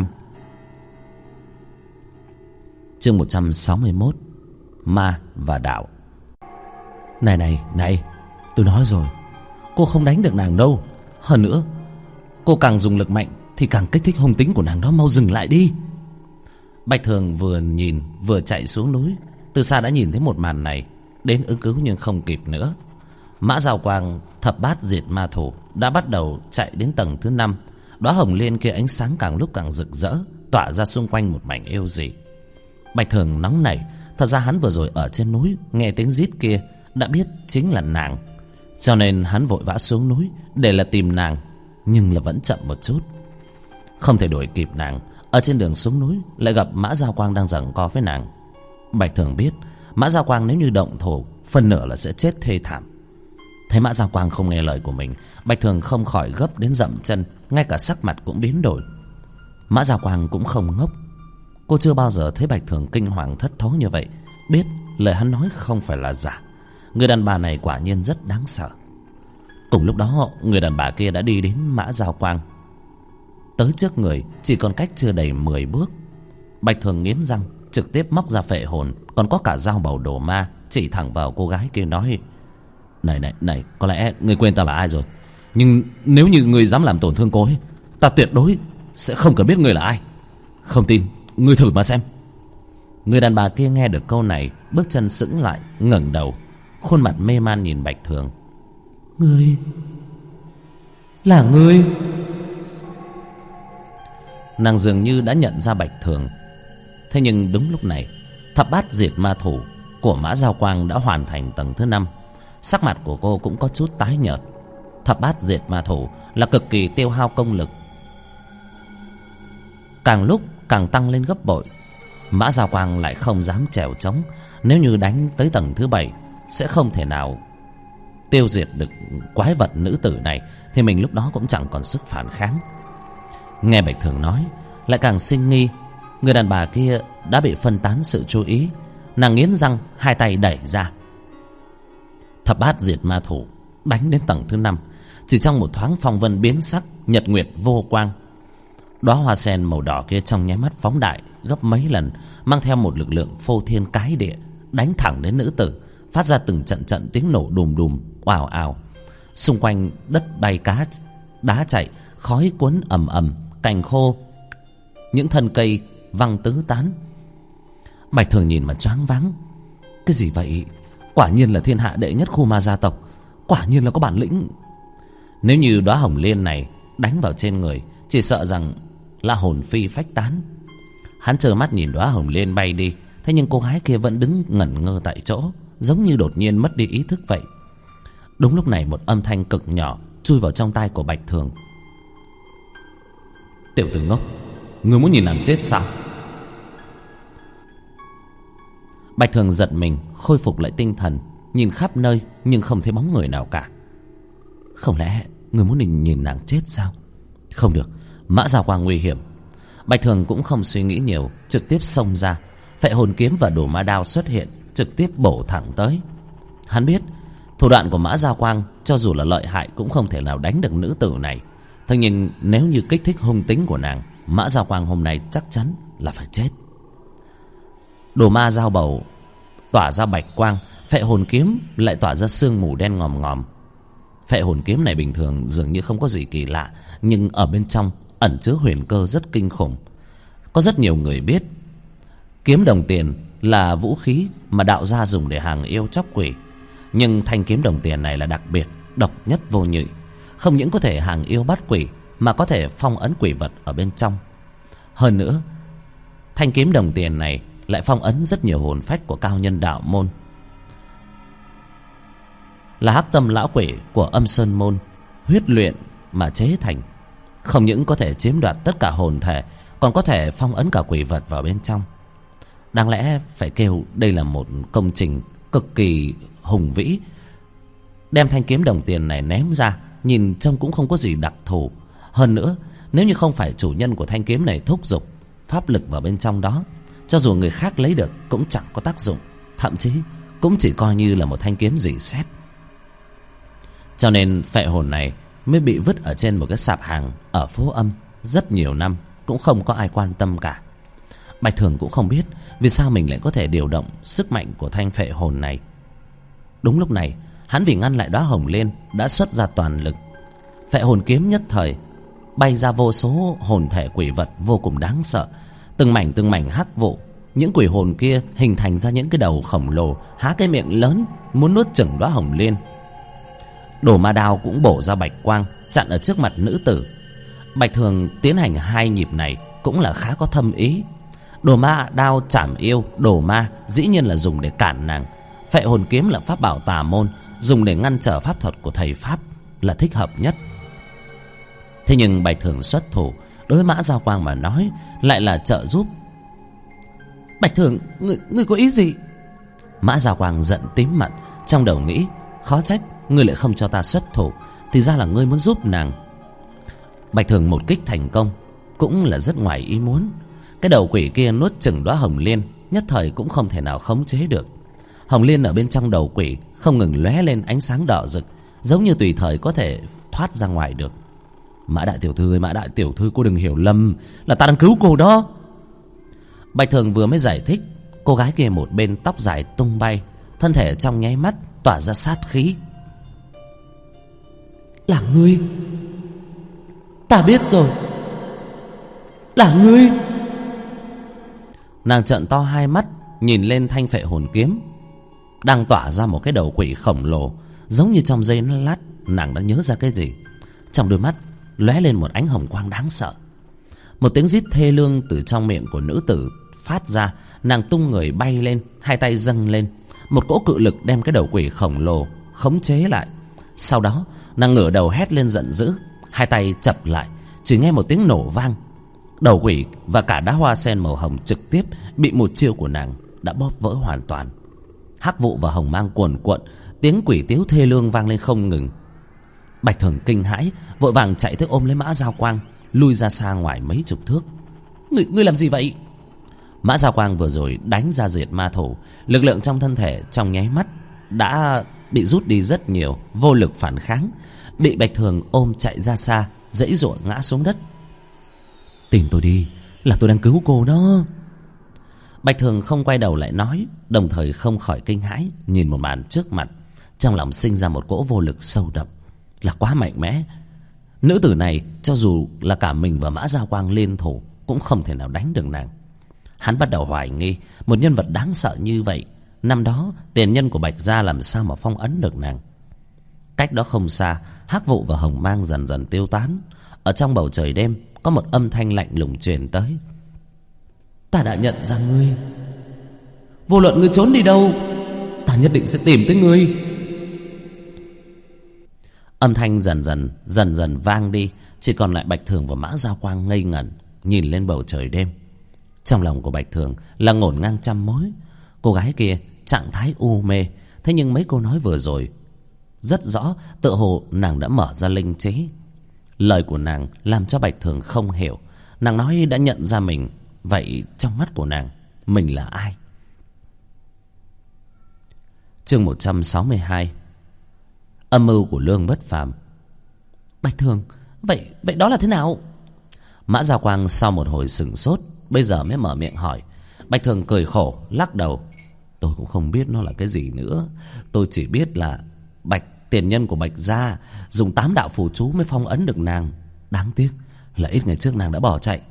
Chương một trăm sáu mươi mốt, Ma và Đạo. Này này này, tôi nói rồi, cô không đánh được nàng đâu. Hơn nữa, cô càng dùng lực mạnh thì càng kích thích hung tính của nàng đó, mau dừng lại đi. Bạch Thường vừa nhìn vừa chạy xuống núi, từ xa đã nhìn thấy một màn này, đến ứng cứu nhưng không kịp nữa. Mã Gia Quang thập bát diệt ma thủ đã bắt đầu chạy đến tầng thứ năm. Đóa hồng liên kia ánh sáng càng lúc càng rực rỡ, tỏa ra xung quanh một mảnh yêu dị. Bạch Thường nóng nảy. Thật ra hắn vừa rồi ở trên núi nghe tiếng rít kia đã biết chính là nàng, cho nên hắn vội vã xuống núi để là tìm nàng. Nhưng là vẫn chậm một chút, không thể đuổi kịp nàng. Ở trên đường xuống núi lại gặp Mã Giao Quang đang giằng co với nàng. Bạch Thường biết Mã Giao Quang nếu như động thổ, phần nửa là sẽ chết thê thảm. Thấy Mã Giao Quang không nghe lời của mình, Bạch Thường không khỏi gấp đến dậm chân, ngay cả sắc mặt cũng biến đổi. Mã Giao Quang cũng không ngốc. Cô chưa bao giờ thấy Bạch Thường kinh hoàng thất thố như vậy, biết lời hắn nói không phải là giả. Người đàn bà này quả nhiên rất đáng sợ. Cùng lúc đó, người đàn bà kia đã đi đến Mã Giao Quang, tới trước người chỉ còn cách chưa đầy mười bước. Bạch Thường nghiến răng, trực tiếp móc ra phệ hồn, còn có cả dao bầu đồ ma, chỉ thẳng vào cô gái kia nói: Này này này, có lẽ ngươi quên ta là ai rồi, nhưng nếu như ngươi dám làm tổn thương cô ấy, ta tuyệt đối sẽ không cần biết ngươi là ai. Không tin, ngươi thử mà xem. Người đàn bà kia nghe được câu này, bước chân sững lại, ngẩng đầu, khuôn mặt mê man nhìn Bạch Thường. Ngươi là ngươi? Nàng dường như đã nhận ra Bạch Thường. Thế nhưng đúng lúc này, thập bát diệt ma thủ của Mã Giao Quang đã hoàn thành tầng thứ năm. Sắc mặt của cô cũng có chút tái nhợt. Thập bát diệt ma thủ là cực kỳ tiêu hao công lực, càng lúc càng tăng lên gấp bội. Mã Giao Quang lại không dám trèo trống. Nếu như đánh tới tầng thứ bảy, sẽ không thể nào tiêu diệt được quái vật nữ tử này, thì mình lúc đó cũng chẳng còn sức phản kháng. Nghe Bạch Thường nói, lại càng sinh nghi. Người đàn bà kia đã bị phân tán sự chú ý. Nàng nghiến răng, hai tay đẩy ra. Thập bát diệt ma thủ đánh đến tầng thứ năm. Chỉ trong một thoáng phong vân biến sắc, nhật nguyệt vô quang. Đóa hoa sen màu đỏ kia trong nháy mắt phóng đại gấp mấy lần, mang theo một lực lượng phô thiên cái địa, đánh thẳng đến nữ tử, phát ra từng trận trận tiếng nổ đùm đùm, ào ào. Xung quanh đất bay cá, đá chạy, khói cuốn ầm ầm, cành khô, những thân cây văng tứ tán. Bạch Thường nhìn mà choáng váng. Cái gì vậy? Quả nhiên là thiên hạ đệ nhất khu ma gia tộc, quả nhiên là có bản lĩnh. Nếu như đóa hồng liên này đánh vào trên người, chỉ sợ rằng là hồn phi phách tán. Hắn trơ mắt nhìn đóa hồng liên bay đi. Thế nhưng cô gái kia vẫn đứng ngẩn ngơ tại chỗ, giống như đột nhiên mất đi ý thức vậy. Đúng lúc này, một âm thanh cực nhỏ chui vào trong tai của Bạch Thường. Tiểu tử ngốc, ngươi muốn nhìn nàng chết sao? Bạch Thường giật mình, khôi phục lại tinh thần, nhìn khắp nơi nhưng không thấy bóng người nào cả. Không lẽ ngươi muốn nhìn, nhìn nàng chết sao? Không được, Mã Giao Quang nguy hiểm. Bạch Thường cũng không suy nghĩ nhiều, trực tiếp xông ra. Phệ hồn kiếm và đồ ma đao xuất hiện, trực tiếp bổ thẳng tới. Hắn biết thủ đoạn của Mã Giao Quang cho dù là lợi hại cũng không thể nào đánh được nữ tử này. Thế nhưng nếu như kích thích hung tính của nàng, Mã Giao Quang hôm nay chắc chắn là phải chết. Đồ ma dao bầu tỏa ra bạch quang, phệ hồn kiếm lại tỏa ra sương mù đen ngòm ngòm. Phệ hồn kiếm này bình thường dường như không có gì kỳ lạ, nhưng ở bên trong ẩn chứa huyền cơ rất kinh khủng. Có rất nhiều người biết kiếm đồng tiền là vũ khí mà đạo gia dùng để hàng yêu chóc quỷ, nhưng thanh kiếm đồng tiền này là đặc biệt, độc nhất vô nhị. Không những có thể hàng yêu bắt quỷ, mà có thể phong ấn quỷ vật ở bên trong. Hơn nữa, thanh kiếm đồng tiền này lại phong ấn rất nhiều hồn phách của cao nhân đạo môn, là hắc tâm lão quỷ của âm sơn môn huyết luyện mà chế thành. Không những có thể chiếm đoạt tất cả hồn thể, còn có thể phong ấn cả quỷ vật vào bên trong. Đáng lẽ phải kêu đây là một công trình cực kỳ hùng vĩ. Đem thanh kiếm đồng tiền này ném ra, nhìn trông cũng không có gì đặc thù. Hơn nữa, nếu như không phải chủ nhân của thanh kiếm này thúc giục pháp lực vào bên trong đó, cho dù người khác lấy được cũng chẳng có tác dụng, thậm chí cũng chỉ coi như là một thanh kiếm rỉ sét. Cho nên phệ hồn này mới bị vứt ở trên một cái sạp hàng ở phố Âm rất nhiều năm, cũng không có ai quan tâm cả. Bạch Thường cũng không biết vì sao mình lại có thể điều động sức mạnh của thanh phệ hồn này. Đúng lúc này, hắn vì ngăn lại đóa hồng liên đã xuất ra toàn lực. Phệ hồn kiếm nhất thời bay ra vô số hồn thể quỷ vật vô cùng đáng sợ, từng mảnh từng mảnh hắc vụ. Những quỷ hồn kia hình thành ra những cái đầu khổng lồ, há cái miệng lớn muốn nuốt chửng đóa hồng liên. Đồ ma đao cũng bổ ra bạch quang, chặn ở trước mặt nữ tử. Bạch Thường tiến hành hai nhịp này cũng là khá có thâm ý. Đồ ma đao chảm yêu đồ ma dĩ nhiên là dùng để cản nàng. Phệ hồn kiếm là pháp bảo tà môn, dùng để ngăn trở pháp thuật của thầy pháp là thích hợp nhất. Thế nhưng Bạch Thường xuất thủ đối với Mã Giao Quang mà nói lại là trợ giúp. Bạch Thường, ngươi, ngươi có ý gì? Mã Giao Quang giận tím mặt, trong đầu nghĩ khó trách ngươi lại không cho ta xuất thủ, thì ra là ngươi muốn giúp nàng. Bạch Thường một kích thành công cũng là rất ngoài ý muốn. Cái đầu quỷ kia nuốt chửng đóa hồng liên, nhất thời cũng không thể nào khống chế được. Hồng liên ở bên trong đầu quỷ không ngừng lóe lên ánh sáng đỏ rực, giống như tùy thời có thể thoát ra ngoài được. Mã đại tiểu thư ơi, Mã đại tiểu thư, cô đừng hiểu lầm, là ta đang cứu cô đó. Bạch Thường vừa mới giải thích, cô gái kia một bên tóc dài tung bay, thân thể trong nháy mắt tỏa ra sát khí. Là ngươi, ta biết rồi, là ngươi. Nàng trợn to hai mắt nhìn lên thanh phệ hồn kiếm đang tỏa ra một cái đầu quỷ khổng lồ. Giống như trong giây lát nàng đã nhớ ra cái gì, trong đôi mắt lóe lên một ánh hồng quang đáng sợ. Một tiếng rít thê lương từ trong miệng của nữ tử phát ra. Nàng tung người bay lên, hai tay dâng lên, một cỗ cự lực đem cái đầu quỷ khổng lồ khống chế lại. Sau đó nàng ngửa đầu hét lên giận dữ, hai tay chập lại, chỉ nghe một tiếng nổ vang. Đầu quỷ và cả đá hoa sen màu hồng trực tiếp bị một chiêu của nàng đã bóp vỡ hoàn toàn. Hắc vụ và hồng mang cuồn cuộn, tiếng quỷ tiếu thê lương vang lên không ngừng. Bạch Thường kinh hãi, vội vàng chạy tới ôm lấy Mã Giao Quang, lui ra xa ngoài mấy chục thước. Ngươi, ngươi làm gì vậy? Mã Giao Quang vừa rồi đánh ra diệt ma thủ, lực lượng trong thân thể trong nháy mắt đã bị rút đi rất nhiều, vô lực phản kháng, bị Bạch Thường ôm chạy ra xa, giãy giụa ngã xuống đất. Tìm tôi đi, là tôi đang cứu cô đó. Bạch Thường không quay đầu lại nói, đồng thời không khỏi kinh hãi nhìn một màn trước mặt, trong lòng sinh ra một cỗ vô lực sâu đậm, là quá mạnh mẽ. Nữ tử này cho dù là cả mình và Mã Giao Quang liên thủ cũng không thể nào đánh được nàng. Hắn bắt đầu hoài nghi một nhân vật đáng sợ như vậy, năm đó tiền nhân của Bạch gia làm sao mà phong ấn được nàng. Cách đó không xa, hắc vụ và hồng mang dần dần tiêu tán. Ở trong bầu trời đêm có một âm thanh lạnh lùng truyền tới. Ta đã nhận ra ngươi, vô luận ngươi trốn đi đâu, ta nhất định sẽ tìm tới ngươi. Âm thanh dần dần dần dần vang đi, chỉ còn lại Bạch Thường và Mã Giao Quang ngây ngẩn nhìn lên bầu trời đêm. Trong lòng của Bạch Thường là ngổn ngang trăm mối. Cô gái kia trạng thái u mê, thế nhưng mấy câu nói vừa rồi rất rõ, tựa hồ nàng đã mở ra linh trí. Lời của nàng làm cho Bạch Thường không hiểu. Nàng nói đã nhận ra mình, vậy trong mắt của nàng, mình là ai? Chương một trăm sáu mươi hai. Âm mưu của Lương Bất Phàm. Bạch Thường, vậy vậy đó là thế nào? Mã Giao Quang sau một hồi sửng sốt, bây giờ mới mở miệng hỏi. Bạch Thường cười khổ lắc đầu. Tôi cũng không biết nó là cái gì nữa. Tôi chỉ biết là Bạch tiền nhân của Bạch gia dùng tám đạo phù chú mới phong ấn được nàng. Đáng tiếc là ít ngày trước nàng đã bỏ chạy.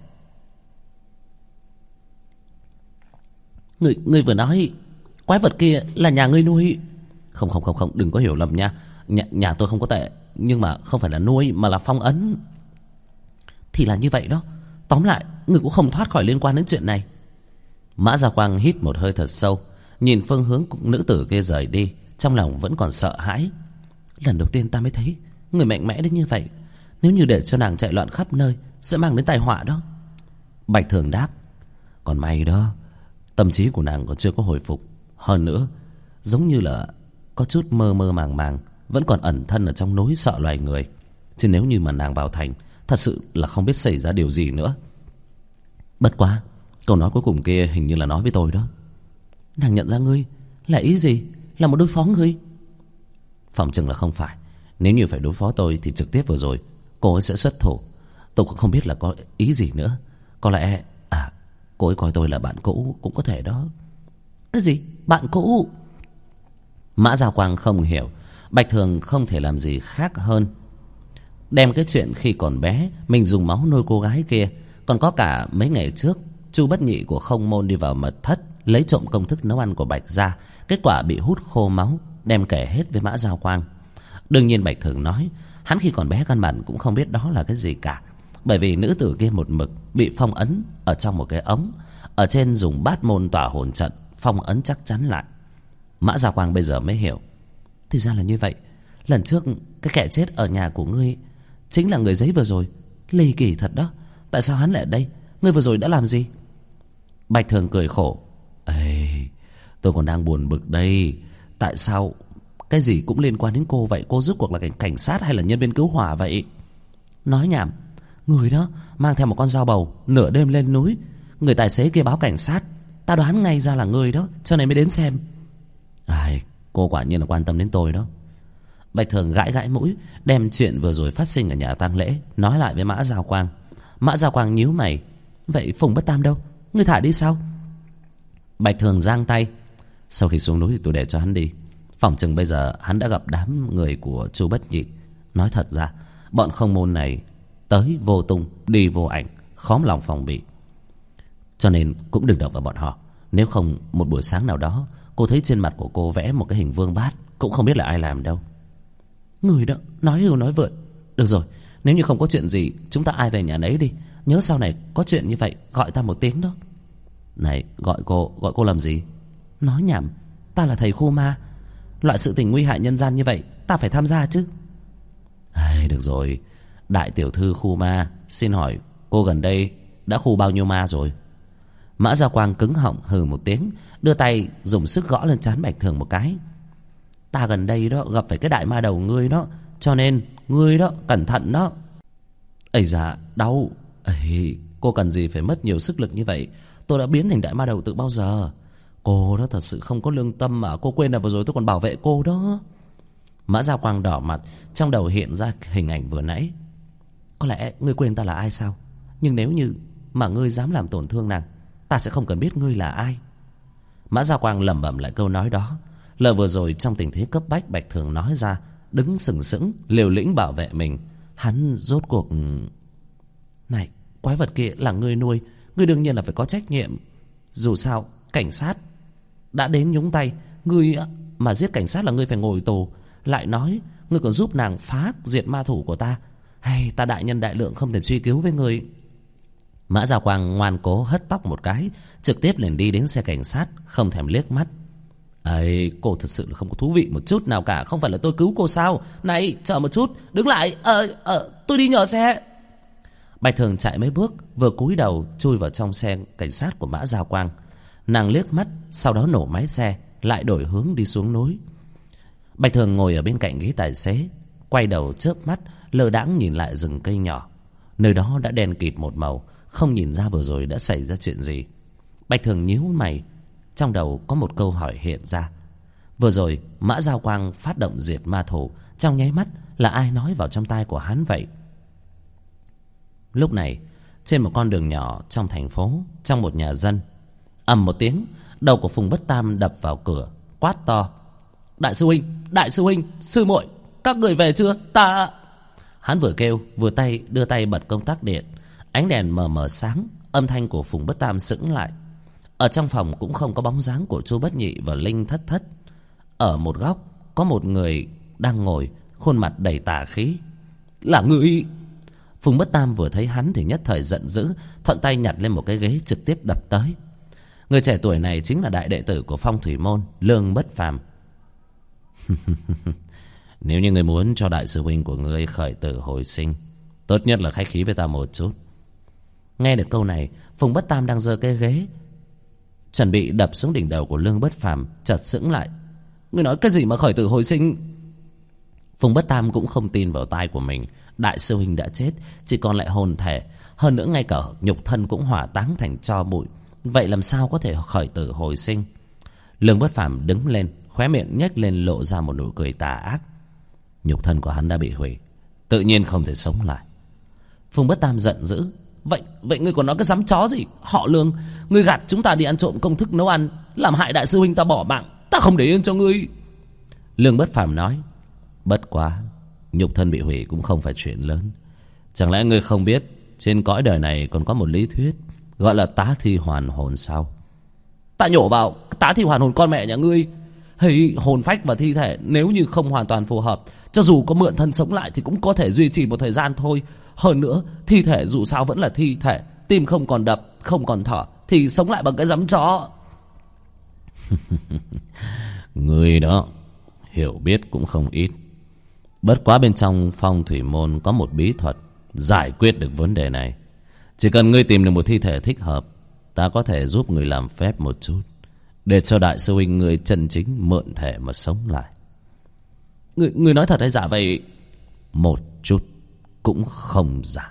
Người, người vừa nói quái vật kia là nhà ngươi nuôi. Không không không không, đừng có hiểu lầm nha. Nhà, nhà tôi không có tệ, nhưng mà không phải là nuôi mà là phong ấn. Thì là như vậy đó. Tóm lại, người cũng không thoát khỏi liên quan đến chuyện này. Mã Gia Quang hít một hơi thật sâu, nhìn phương hướng nữ tử kia rời đi, trong lòng vẫn còn sợ hãi. Lần đầu tiên ta mới thấy người mạnh mẽ đến như vậy. Nếu như để cho nàng chạy loạn khắp nơi, sẽ mang đến tai họa đó. Bạch Thường đáp. Còn may đó, tâm trí của nàng còn chưa có hồi phục. Hơn nữa, giống như là có chút mơ mơ màng màng, vẫn còn ẩn thân ở trong nỗi sợ loài người. Chứ nếu như mà nàng vào thành, thật sự là không biết xảy ra điều gì nữa. Bất quá, câu nói cuối cùng kia hình như là nói với tôi đó. Nàng nhận ra ngươi là ý gì? Là một đối phó ngươi? Phòng chừng là không phải. Nếu như phải đối phó tôi thì trực tiếp vừa rồi cô ấy sẽ xuất thủ. Tôi cũng không biết là có ý gì nữa. Có lẽ à cô ấy coi tôi là bạn cũ cũng có thể đó. Cái gì? Bạn cũ? Mã Giao Quang không hiểu. Bạch Thường không thể làm gì khác hơn đem cái chuyện khi còn bé mình dùng máu nuôi cô gái kia, còn có cả mấy ngày trước Chu Bất Nhị của Không Môn đi vào mật thất lấy trộm công thức nấu ăn của Bạch gia, kết quả bị hút khô máu, đem kể hết với Mã Giao Quang. Đương nhiên Bạch Thường nói Hắn khi còn bé căn bản cũng không biết đó là cái gì cả, bởi vì nữ tử kia một mực bị phong ấn ở trong một cái ống, ở trên dùng bát môn tỏa hồn trận phong ấn chắc chắn lại. Mã Gia Quang bây giờ mới hiểu, thì ra là như vậy. Lần trước cái kẻ chết ở nhà của ngươi chính là người giấy vừa rồi. Ly kỳ thật đó. Tại sao hắn lại ở đây? Ngươi vừa rồi đã làm gì? Bạch Thường cười khổ. Ê, tôi còn đang buồn bực đây. Tại sao cái gì cũng liên quan đến cô vậy? Cô rốt cuộc là cảnh, cảnh sát hay là nhân viên cứu hỏa vậy? Nói nhảm. Người đó mang theo một con dao bầu nửa đêm lên núi. Người tài xế kia báo cảnh sát. Ta đoán ngay ra là người đó, cho nên mới đến xem. Ai, cô quả nhiên là quan tâm đến tôi đó. Bạch Thường gãi gãi mũi, đem chuyện vừa rồi phát sinh ở nhà tang lễ nói lại với Mã Giao Quang. Mã Giao Quang nhíu mày. Vậy Phùng Bất Tam đâu? Ngươi thả đi sao? Bạch Thường giang tay. Sau khi xuống núi thì tôi để cho hắn đi. Phòng chừng bây giờ hắn đã gặp đám người của Chu Bất Nhị. Nói thật ra, bọn không môn này tới vô tung, đi vô ảnh, khó lòng phòng bị. Cho nên cũng đừng động vào bọn họ. Nếu không một buổi sáng nào đó cô thấy trên mặt của cô vẽ một cái hình vương bát, cũng không biết là ai làm đâu. Người đó nói hưu nói vượn. Được rồi, nếu như không có chuyện gì, chúng ta ai về nhà nấy đi. Nhớ sau này có chuyện như vậy gọi ta một tiếng đó. Này, gọi cô, gọi cô làm gì? Nói nhảm, ta là thầy khu ma. Loại sự tình nguy hại nhân gian như vậy ta phải tham gia chứ. Ai, được rồi, đại tiểu thư khu ma. Xin hỏi cô gần đây đã khu bao nhiêu ma rồi? Mã Gia Quang cứng họng hừ một tiếng, đưa tay dùng sức gõ lên trán Bạch Thường một cái. Ta gần đây đó gặp phải cái đại ma đầu ngươi đó, cho nên ngươi đó cẩn thận đó. Ây da, đau. Ây, cô cần gì phải mất nhiều sức lực như vậy? Tôi đã biến thành đại ma đầu từ bao giờ. Cô đó thật sự không có lương tâm mà. Cô quên là vừa rồi tôi còn bảo vệ cô đó. Mã Gia Quang đỏ mặt, trong đầu hiện ra hình ảnh vừa nãy. Có lẽ ngươi quên ta là ai sao? Nhưng nếu như mà ngươi dám làm tổn thương nàng, ta sẽ không cần biết ngươi là ai. Mã Gia Quang lẩm bẩm lại câu nói đó. Lời vừa rồi trong tình thế cấp bách Bạch Thường nói ra, đứng sừng sững liều lĩnh bảo vệ mình. Hắn rốt cuộc... Này, quái vật kia là ngươi nuôi, ngươi đương nhiên là phải có trách nhiệm. Dù sao cảnh sát đã đến nhúng tay, ngươi mà giết cảnh sát là ngươi phải ngồi tù. Lại nói ngươi còn giúp nàng phá diệt ma thủ của ta. Hay ta đại nhân đại lượng không thể truy cứu với ngươi. Mã Gia Quang ngoan cố hất tóc một cái, trực tiếp liền đi đến xe cảnh sát, không thèm liếc mắt. Ấy, cô thật sự là không có thú vị một chút nào cả. Không phải là tôi cứu cô sao? Này, chờ một chút, đứng lại. Ờ, ờ, tôi đi nhờ xe. Bạch Thường chạy mấy bước, vừa cúi đầu chui vào trong xe cảnh sát của Mã Gia Quang. Nàng liếc mắt, sau đó nổ máy xe, lại đổi hướng đi xuống núi. Bạch Thường ngồi ở bên cạnh ghế tài xế, quay đầu chớp mắt, lơ đãng nhìn lại rừng cây nhỏ. Nơi đó đã đen kịt một màu, không nhìn ra vừa rồi đã xảy ra chuyện gì. Bạch Thường nhíu mày, trong đầu có một câu hỏi hiện ra. Vừa rồi Mã Giao Quang phát động diệt ma thủ, trong nháy mắt là ai nói vào trong tai của hắn vậy? Lúc này trên một con đường nhỏ trong thành phố, trong một nhà dân, ầm một tiếng, đầu của Phùng Bất Tam đập vào cửa, quát to. Đại sư huynh, đại sư huynh, sư muội, các người về chưa? Ta... Hắn vừa kêu vừa tay đưa tay bật công tắc điện. Ánh đèn mờ mờ sáng, âm thanh của Phùng Bất Tam sững lại. Ở trong phòng cũng không có bóng dáng của Chu Bất Nhị và Linh Thất Thất. Ở một góc có một người đang ngồi, khuôn mặt đầy tà khí. Là người... Phùng Bất Tam vừa thấy hắn thì nhất thời giận dữ, thuận tay nhặt lên một cái ghế trực tiếp đập tới. Người trẻ tuổi này chính là đại đệ tử của Phong Thủy Môn, Lương Bất Phàm. Nếu như người muốn cho đại sư huynh của ngươi khởi tử hồi sinh, tốt nhất là khách khí với ta một chút. Nghe được câu này, Phùng Bất Tam đang giơ cái ghế chuẩn bị đập xuống đỉnh đầu của Lương Bất Phàm, chợt sững lại. Ngươi nói cái gì mà khởi tử hồi sinh? Phùng Bất Tam cũng không tin vào tai của mình. Đại sư huynh đã chết, chỉ còn lại hồn thể, hơn nữa ngay cả nhục thân cũng hỏa táng thành tro bụi. Vậy làm sao có thể khởi tử hồi sinh? Lương Bất Phàm đứng lên, khóe miệng nhếch lên lộ ra một nụ cười tà ác. Nhục thân của hắn đã bị hủy, tự nhiên không thể sống lại. Phùng Bất Tam giận dữ. Vậy vậy ngươi còn nói cái dám chó gì? Họ Lương, ngươi gạt chúng ta đi ăn trộm công thức nấu ăn, làm hại đại sư huynh ta bỏ mạng, ta không để yên cho ngươi. Lương Bất Phàm nói. Bất quá, nhục thân bị hủy cũng không phải chuyện lớn. Chẳng lẽ ngươi không biết trên cõi đời này còn có một lý thuyết gọi là tá thi hoàn hồn sao? Ta nhổ vào tá thi hoàn hồn con mẹ nhà ngươi. Hay hồn phách và thi thể nếu như không hoàn toàn phù hợp, cho dù có mượn thân sống lại thì cũng có thể duy trì một thời gian thôi. Hơn nữa thi thể dù sao vẫn là thi thể, tim không còn đập, không còn thở thì sống lại bằng cái giấm chó. Người đó hiểu biết cũng không ít. Bất quá bên trong phong thủy môn có một bí thuật giải quyết được vấn đề này. Chỉ cần ngươi tìm được một thi thể thích hợp, ta có thể giúp người làm phép một chút, để cho đại sư huynh người chân chính mượn thể mà sống lại. Người, người nói thật hay giả vậy? Một chút cũng không giả.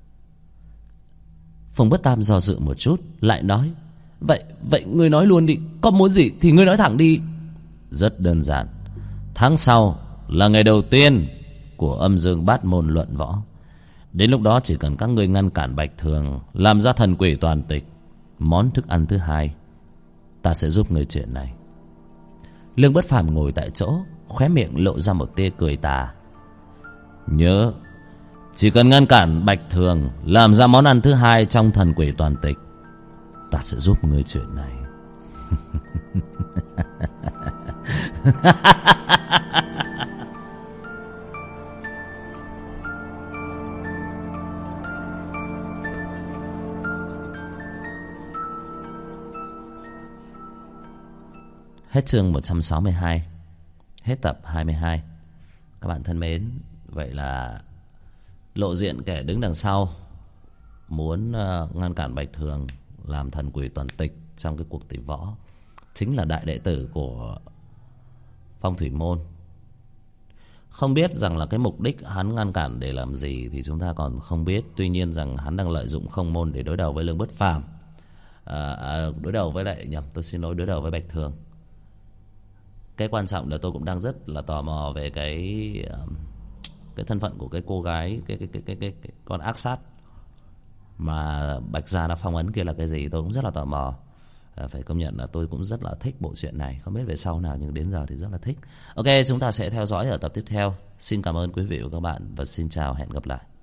Phong Bất Tam do dự một chút, lại nói: Vậy, vậy ngươi nói luôn đi, có muốn gì thì ngươi nói thẳng đi. Rất đơn giản. Tháng sau là ngày đầu tiên của âm dương bát môn luận võ. Đến lúc đó chỉ cần các ngươi ngăn cản Bạch Thường làm ra thần quỷ toàn tịch, món thức ăn thứ hai, ta sẽ giúp ngươi chuyện này. Lương Bất Phàm ngồi tại chỗ, khóe miệng lộ ra một tia cười tà. Nhớ, chỉ cần ngăn cản Bạch Thường làm ra món ăn thứ hai trong thần quỷ toàn tịch, ta sẽ giúp ngươi chuyện này. Hết chương một trăm sáu mươi hai. Hết tập hai mươi hai. Các bạn thân mến, vậy là lộ diện kẻ đứng đằng sau muốn uh, ngăn cản Bạch Thường làm thần quỷ toàn tịch trong cái cuộc tỷ võ chính là đại đệ tử của Phong Thủy Môn. Không biết rằng là cái mục đích hắn ngăn cản để làm gì thì chúng ta còn không biết. Tuy nhiên rằng hắn đang lợi dụng Không Môn để đối đầu với Lương Bất Phàm, à, à, đối đầu với lại nhầm tôi xin lỗi đối đầu với Bạch Thường. Cái quan trọng là tôi cũng đang rất là tò mò về cái cái thân phận của cái cô gái, cái cái cái cái, cái, cái con ác sát mà Bạch Gia đã phong ấn kia là cái gì, tôi cũng rất là tò mò. À, phải công nhận là tôi cũng rất là thích bộ truyện này, không biết về sau nào nhưng đến giờ thì rất là thích. Ok, chúng ta sẽ theo dõi ở tập tiếp theo. Xin cảm ơn quý vị và các bạn và xin chào, hẹn gặp lại.